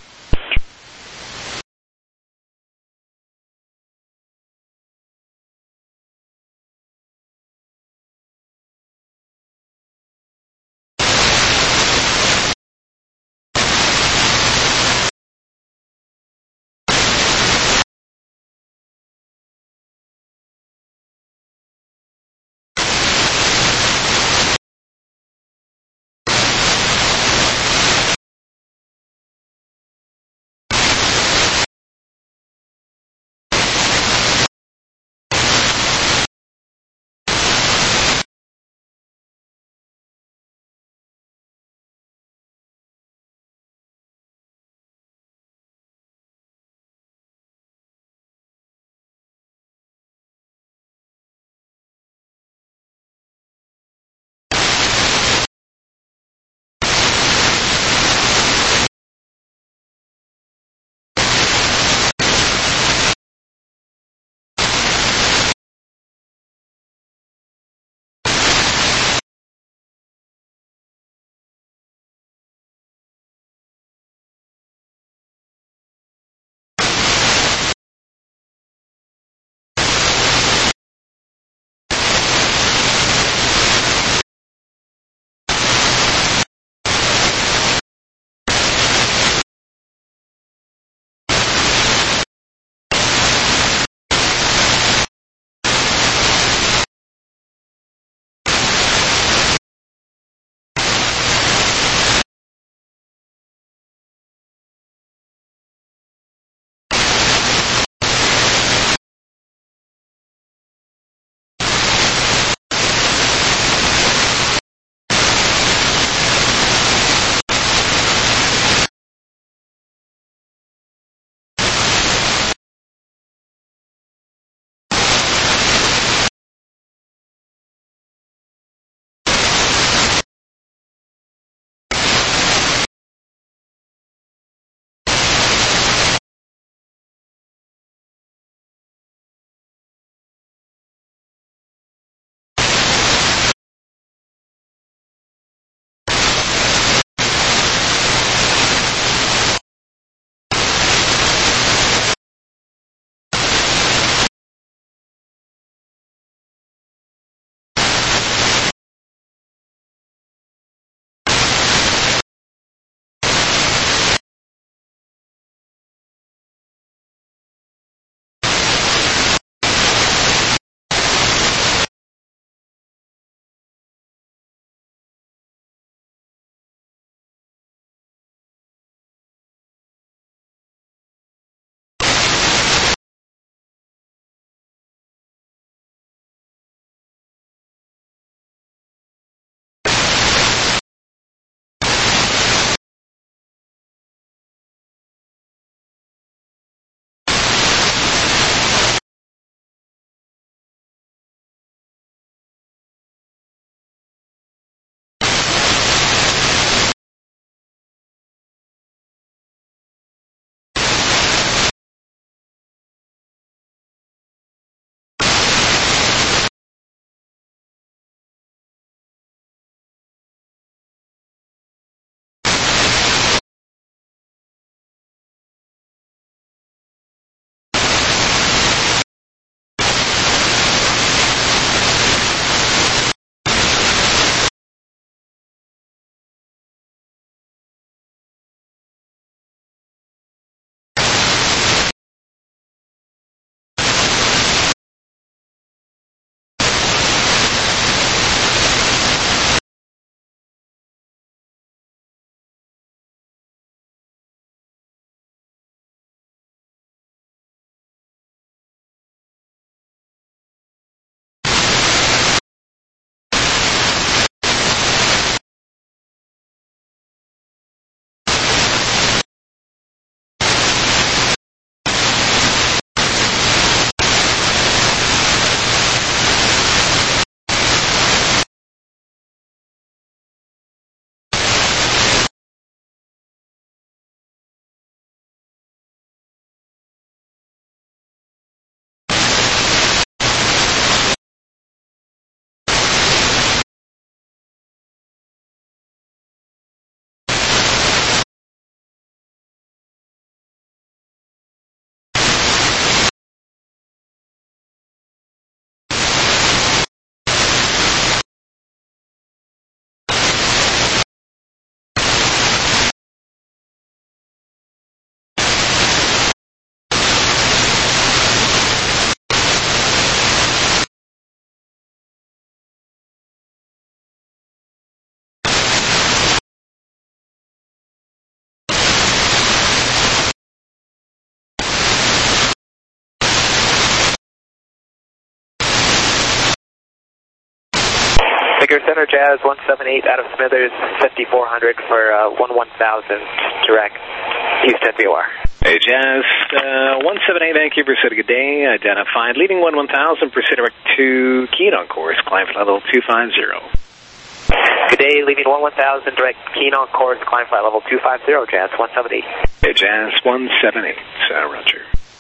Vancouver Center, Jazz one seven eight out of Smithers, fifty-four hundred for uh, one one thousand direct Houston V O R. Hey, Jazz, uh, one seven eight Vancouver City, good day. Identified, leading one one thousand, proceed direct to Keene on course, climb flight level two five zero. Good day, leaving one one thousand, direct Keene on course, climb flight level two five zero, Jazz one seven eight. Hey, Jazz one seven eight, uh, roger.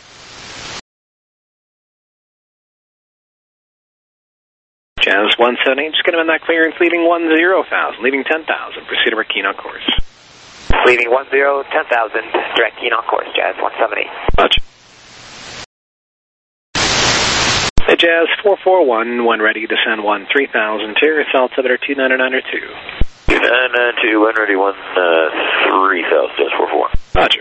Jazz one seven eight, just going to end that clearance, leaving one zero thousand, leaving ten thousand, proceed direct Keene on course. Leaving one zero, ten thousand, direct Keene on course, Jazz one seven eight. Roger. Hey, Jazz four four one, one ready, descend one three thousand, Terrace altimeter two nine nine two. two nine nine two, one ready, one uh, three thousand, Jazz four four one. Roger.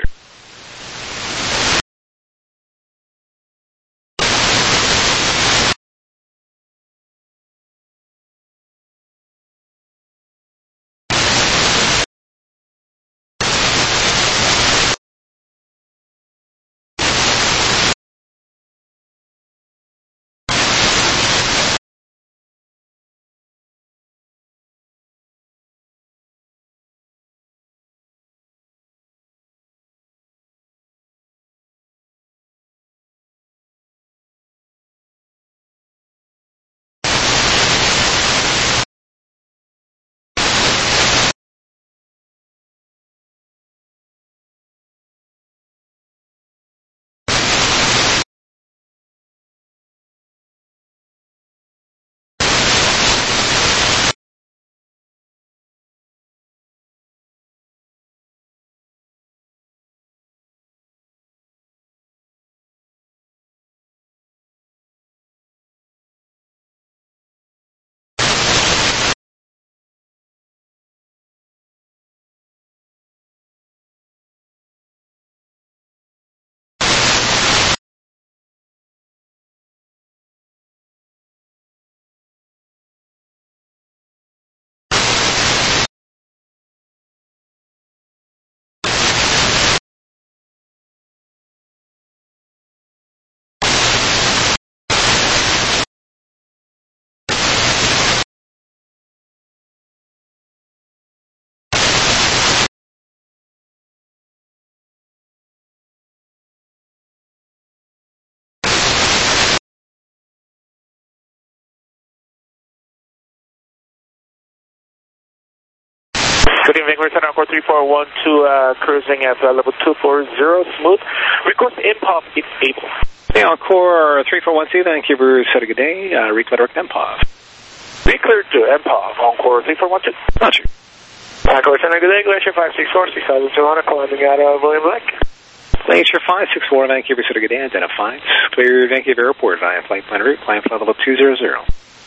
Good evening, Vancouver Center, Encore three four one two, uh, cruising at uh, level two four zero, smooth. Request impop if able. Hey, Encore three four one two, Vancouver City, good day. Uh, reclear direct M P O V. Reclear to M P O V, Encore three four one two. Roger. Vancouver Center, good day, Glacier five six four, six thousand two hundred, climbing out of William Lake. Glacier five six four, Vancouver City, good day. Identified. Clear Vancouver Airport via flight plan route, climb flight level two zero zero.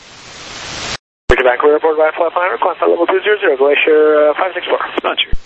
To Vancouver Airport via flight plan route, climb flight level two zero zero, Glacier uh, five six four. Roger.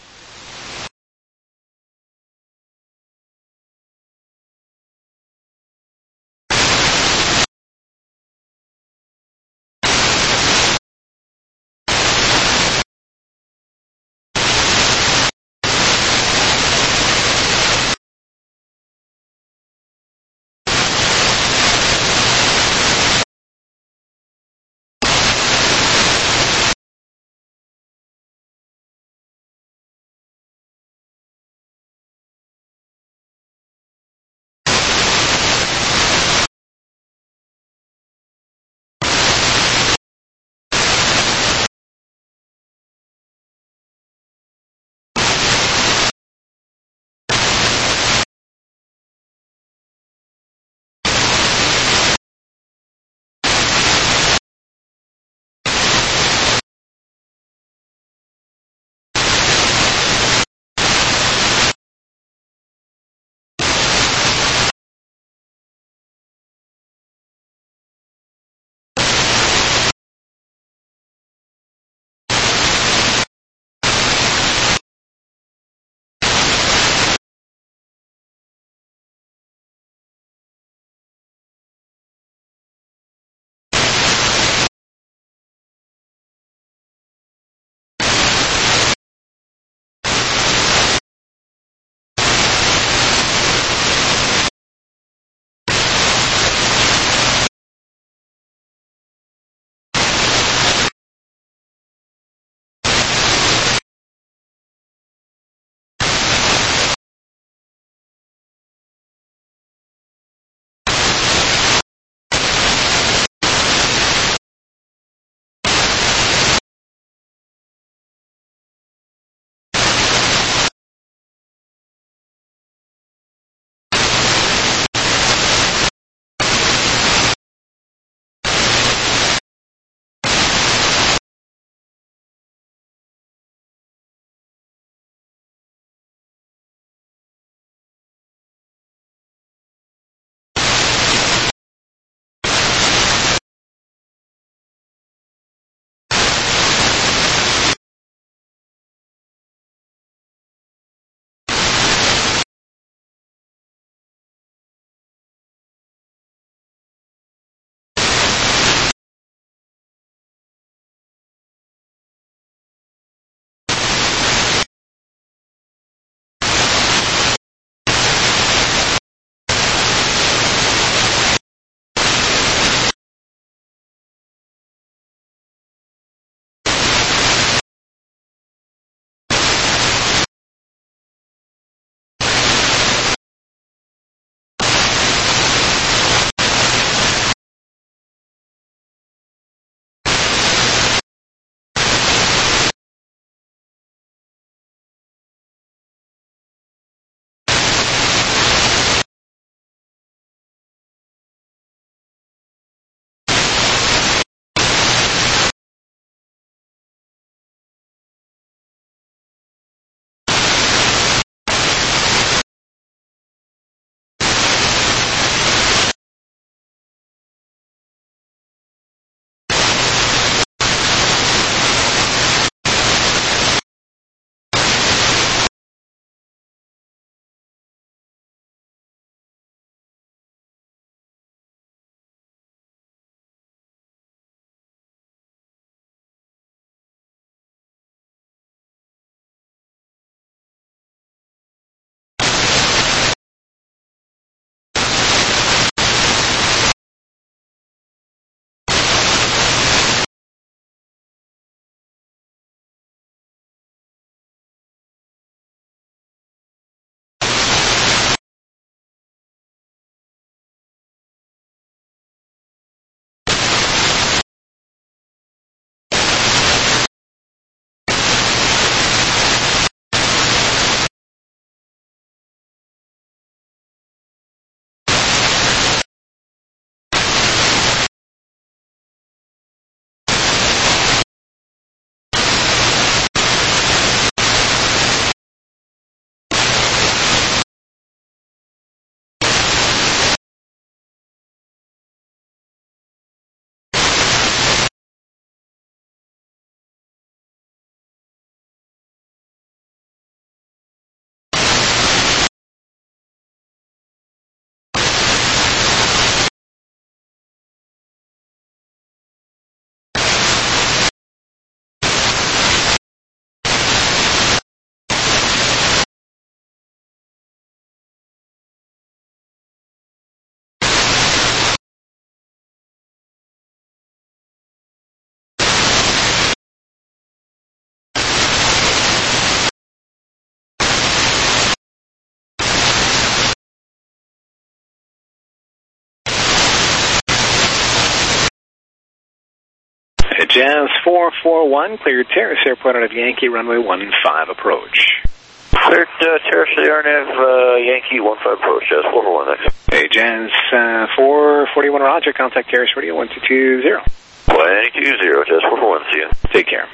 Jazz four four one, cleared Terrace Airport out of Yankee runway one five approach. Cleared uh, Terrace to the R N A V, uh, Yankee one five approach, Jazz four four one, next. Hey, Jazz uh, four forty-one, roger, contact Terrace Radio one two two zero. one two zero, Jazz four four one, see you. Take care.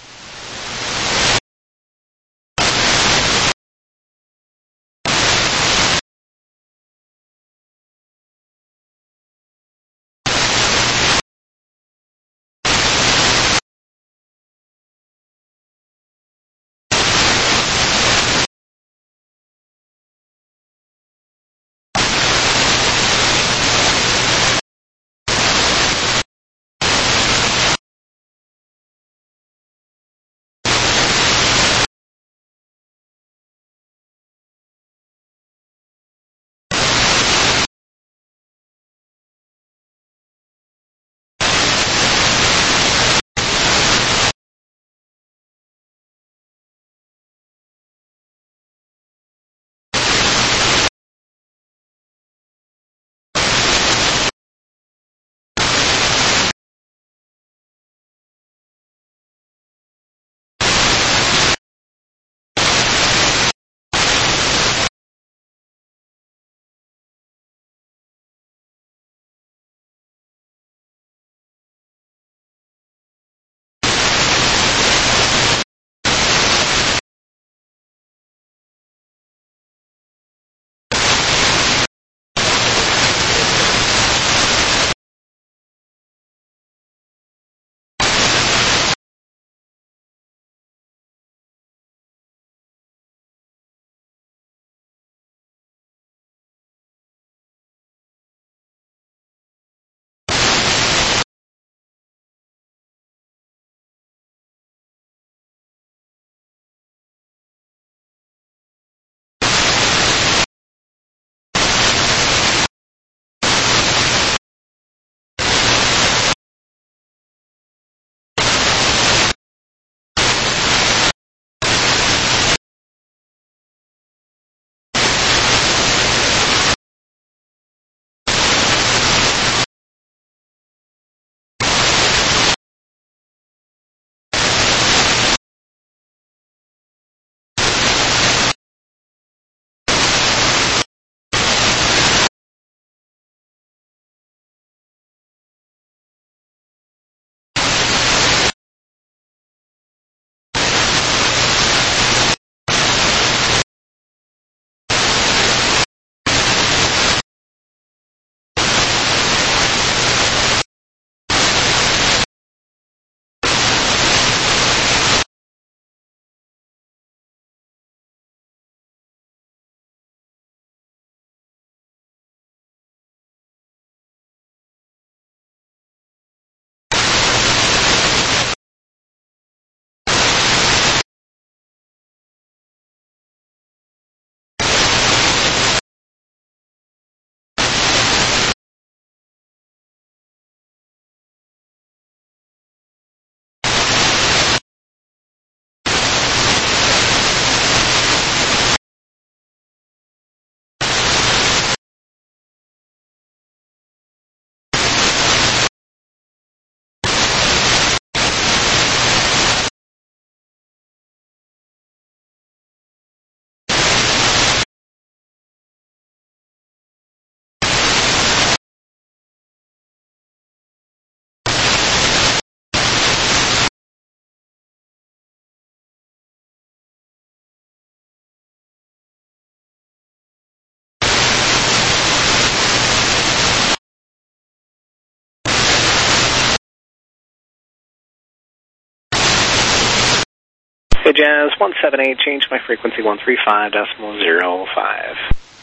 Hey, Jazz one seven eight, change my frequency one three five decimal zero five.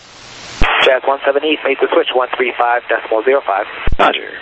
Jazz one seven eight, make the switch one three five decimal zero five. Roger.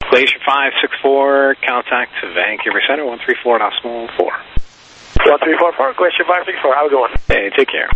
Glacier five six four, contact Vancouver Center, one three four decimal four. one three four four, Glacier five six four, how's it going? Hey, take care.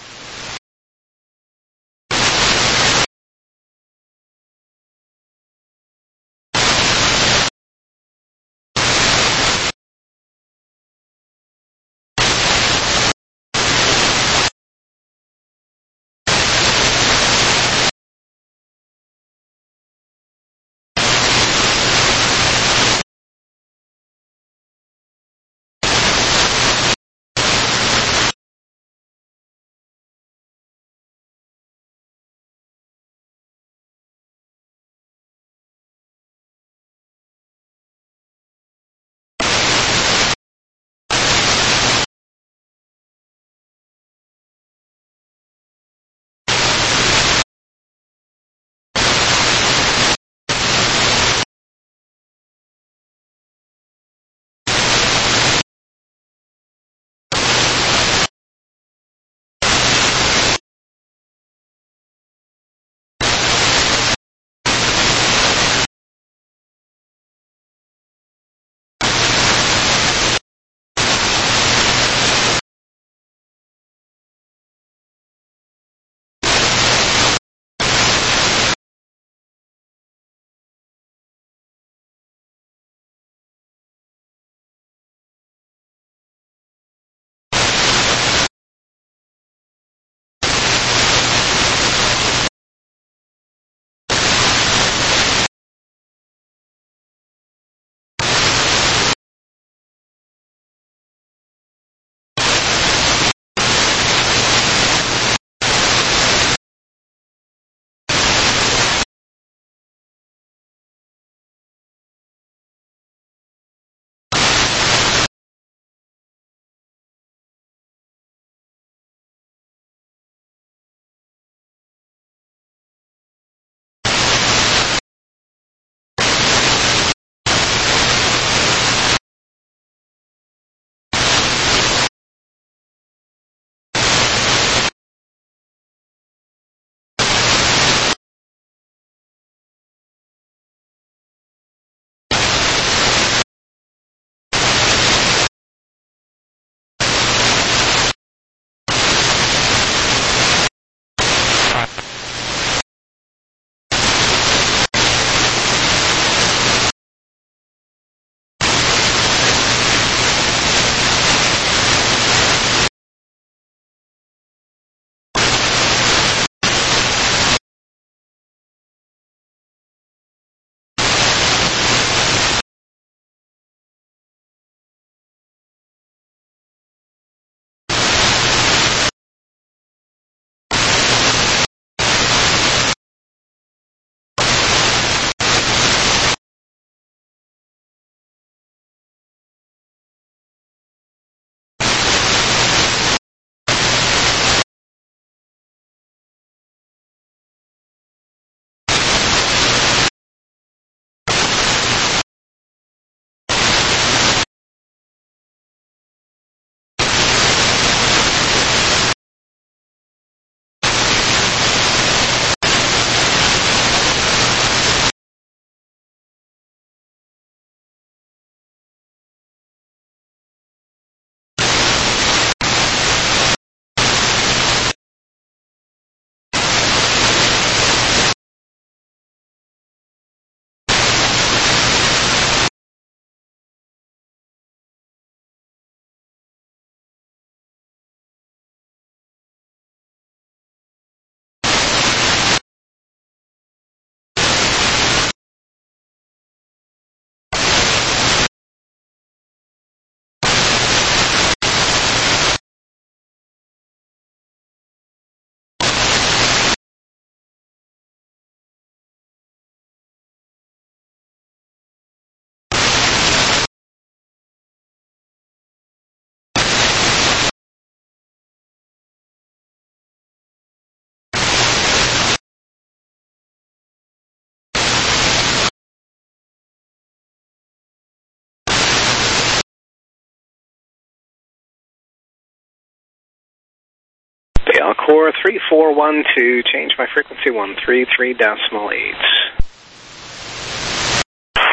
Alcor three four one two, change my frequency one three three decimal eight.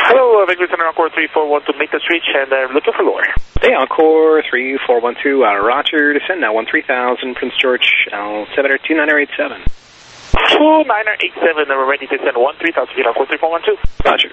Vancouver Center, Encore three four one two, make the reach, and uh, looking for lower. Hey, Encore three four one two, uh, Roger, descend now one three thousand, Prince George, altimeter two nine eight seven. two nine eight seven, and we're ready to send one three thousand feet, Encore three four one two. Roger.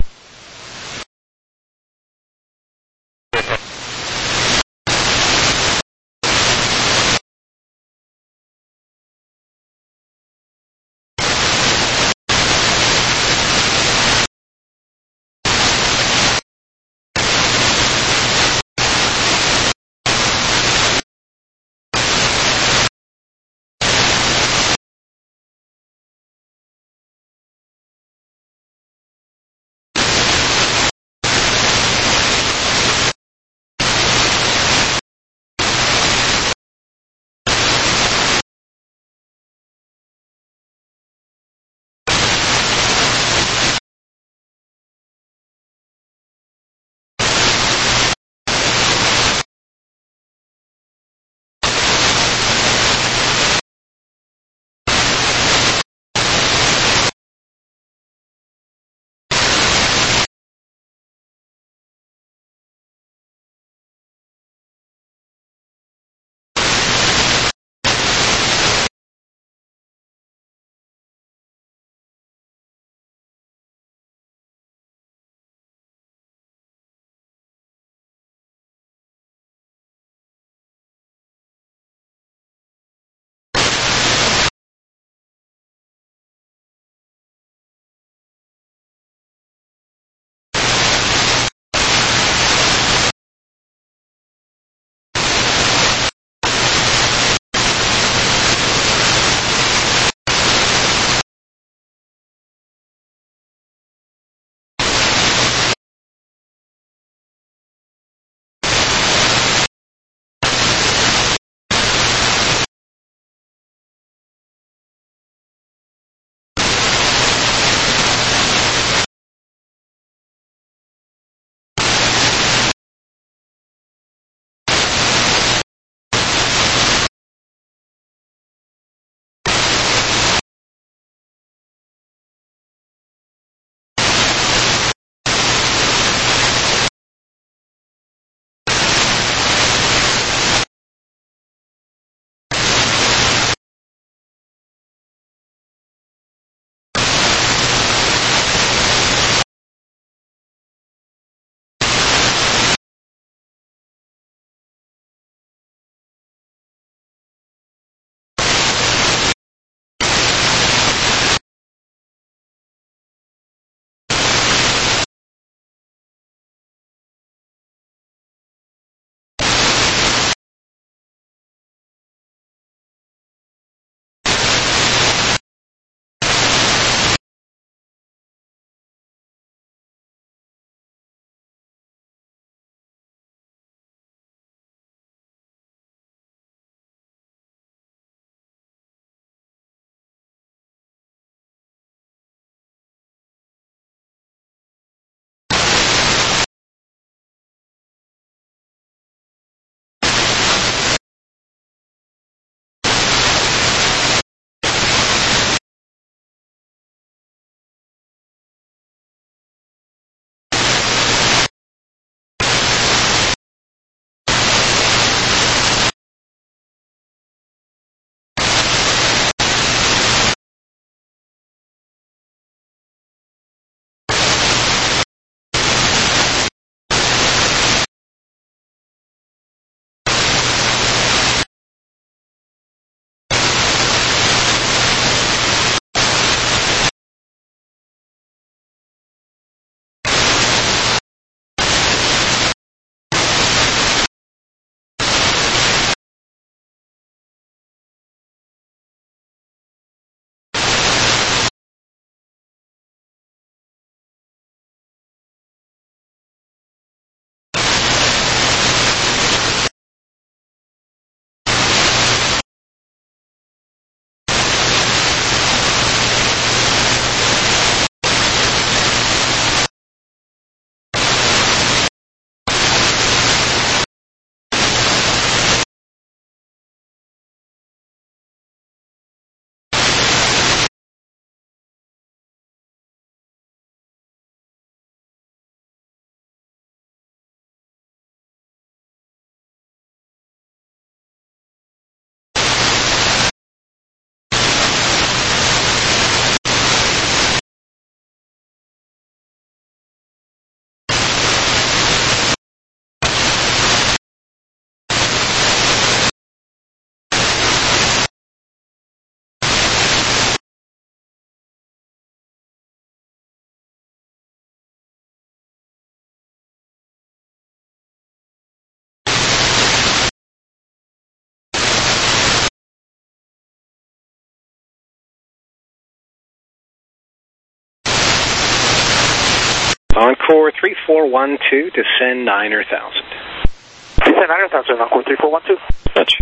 Encore three four one two, descend niner thousand. Descend niner thousand, Encore three four one two. Roger.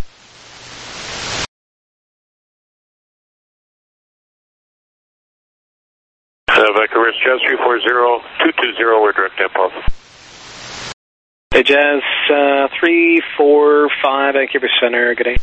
Uh, Vancouver Jazz three four zero two two zero, we're direct tempo. Hey, Jazz uh, three four five, Vancouver Center, good day.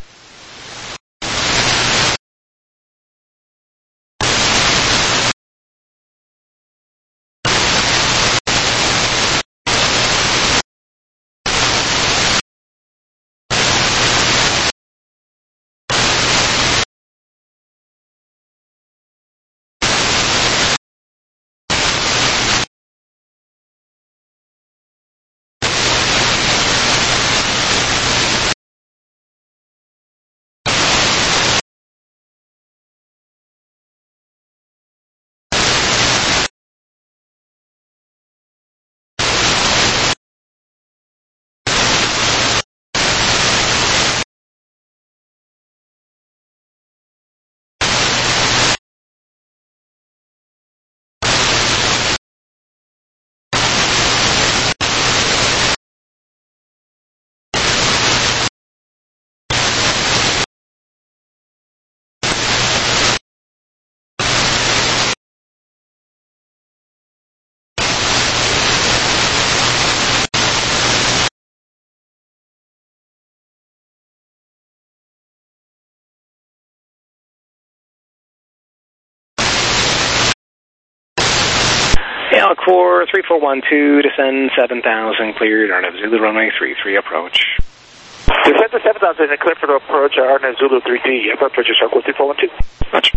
Encore three four one two, descend seven thousand, cleared, R N A V Zulu runway three three, approach. Descend to seven thousand and clear for the approach, R N A V Zulu three three, approach is Encore three four one two. Roger.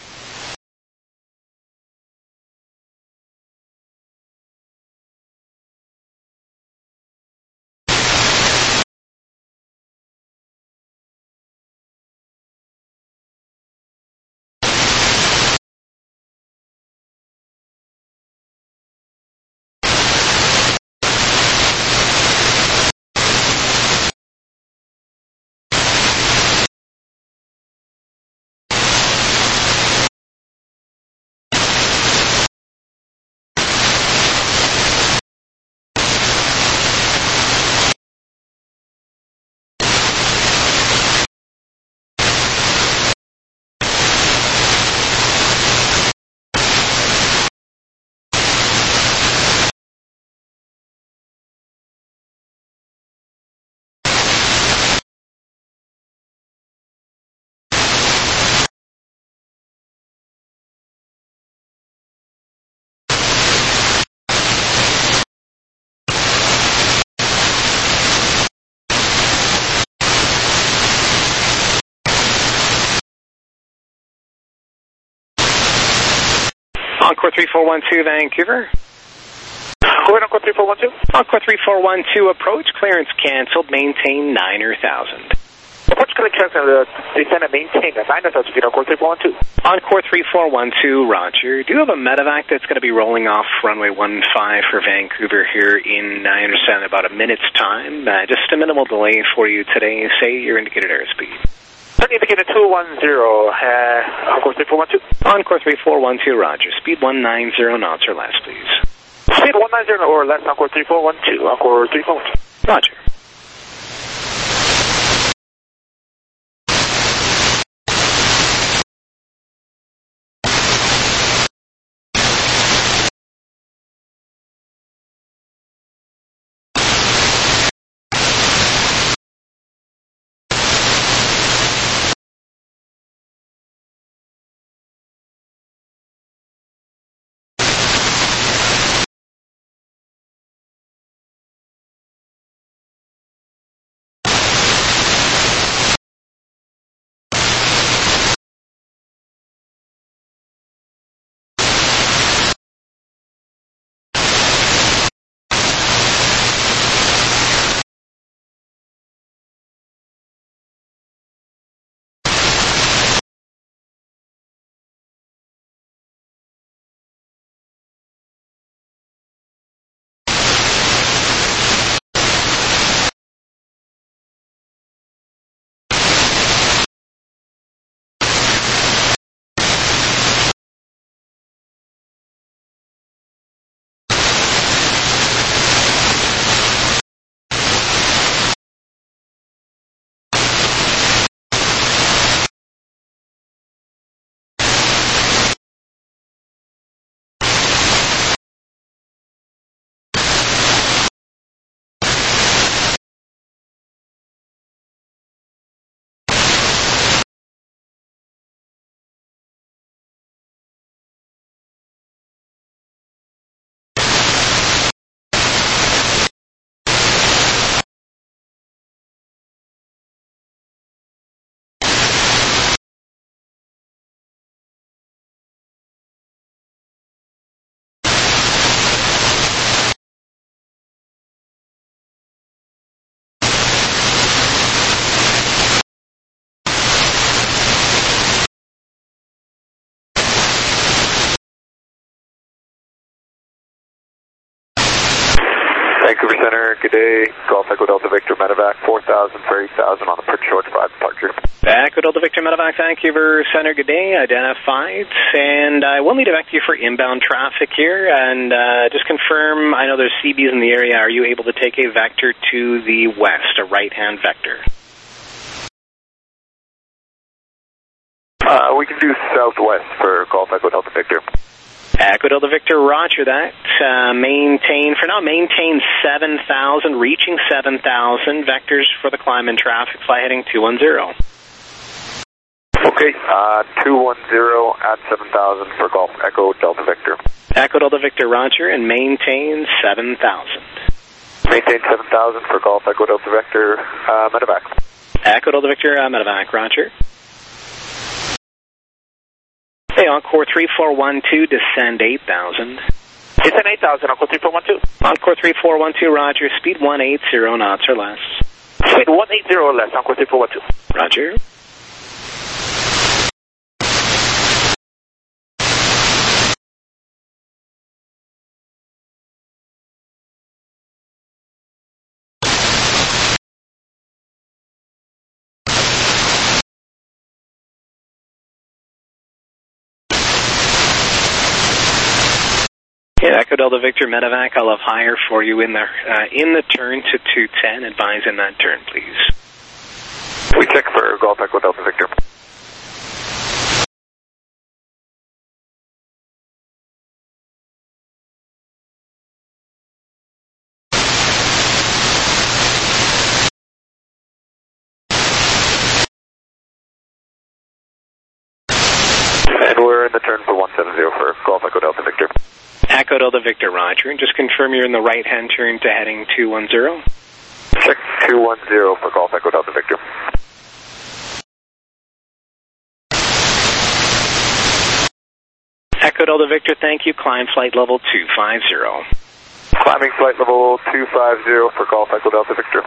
Encore three four one two, Vancouver. Go ahead, Encore three four one two. Encore three four one two, approach, clearance canceled, maintain niner thousand. Approach clearance canceled, uh, descend and maintain at niner thousand feet, Encore three four one two. Encore three four one two, roger. Do you have a medevac that's going to be rolling off runway one five for Vancouver here in, I understand, about a minute's time? Uh, just a minimal delay for you today. Say your indicated airspeed. Turn indicator two one zero, uh, Encore three four one two. Encore three four one two, roger. Speed one nine zero knots or less, please. Speed one nine zero or less, Encore three four one two, Encore three four one two. Roger. Vancouver Center, good day. Golf Echo Delta Victor Medevac, four thousand for eight thousand on the Prince George five departure. Echo Delta Victor Medevac, Vancouver Center, good day. Identified. And I will need to back to you for inbound traffic here. And uh, just confirm, I know there's C Bs in the area. Are you able to take a vector to the west, a right-hand vector? Uh, we can do southwest for Golf Echo Delta Victor. Echo Delta Victor, roger that. Uh, maintain, for now, maintain seven thousand, reaching seven thousand. Vectors for the climb and traffic, fly heading two one zero. Okay, uh, two one zero at seven thousand for Golf Echo Delta Victor. Echo Delta Victor, roger, and maintain seven thousand. Maintain seven thousand for Golf Echo Delta Victor, uh, Medevac. Echo Delta Victor, uh, Medevac, roger. Hey, Encore three four one two, descend eight thousand. Descend eight thousand, Encore three four one two. Encore three four one two, roger, speed one eighty knots or less. Speed one eighty or less, Encore three four one two. Roger. Yeah, Echo Delta Victor Medevac, I'll have higher for you in the uh, in the turn to two ten. Advise in that turn, please. We check for Golf Echo Delta Victor. And we're in the turn for one seven zero for Golf Echo Delta Victor. Echo Delta Victor, roger. And just confirm you're in the right-hand turn to heading two one zero. Check two one zero for Golf Echo Delta Victor. Echo Delta Victor, thank you. Climb flight level two five zero. Climbing flight level two five zero for Golf Echo Delta Victor.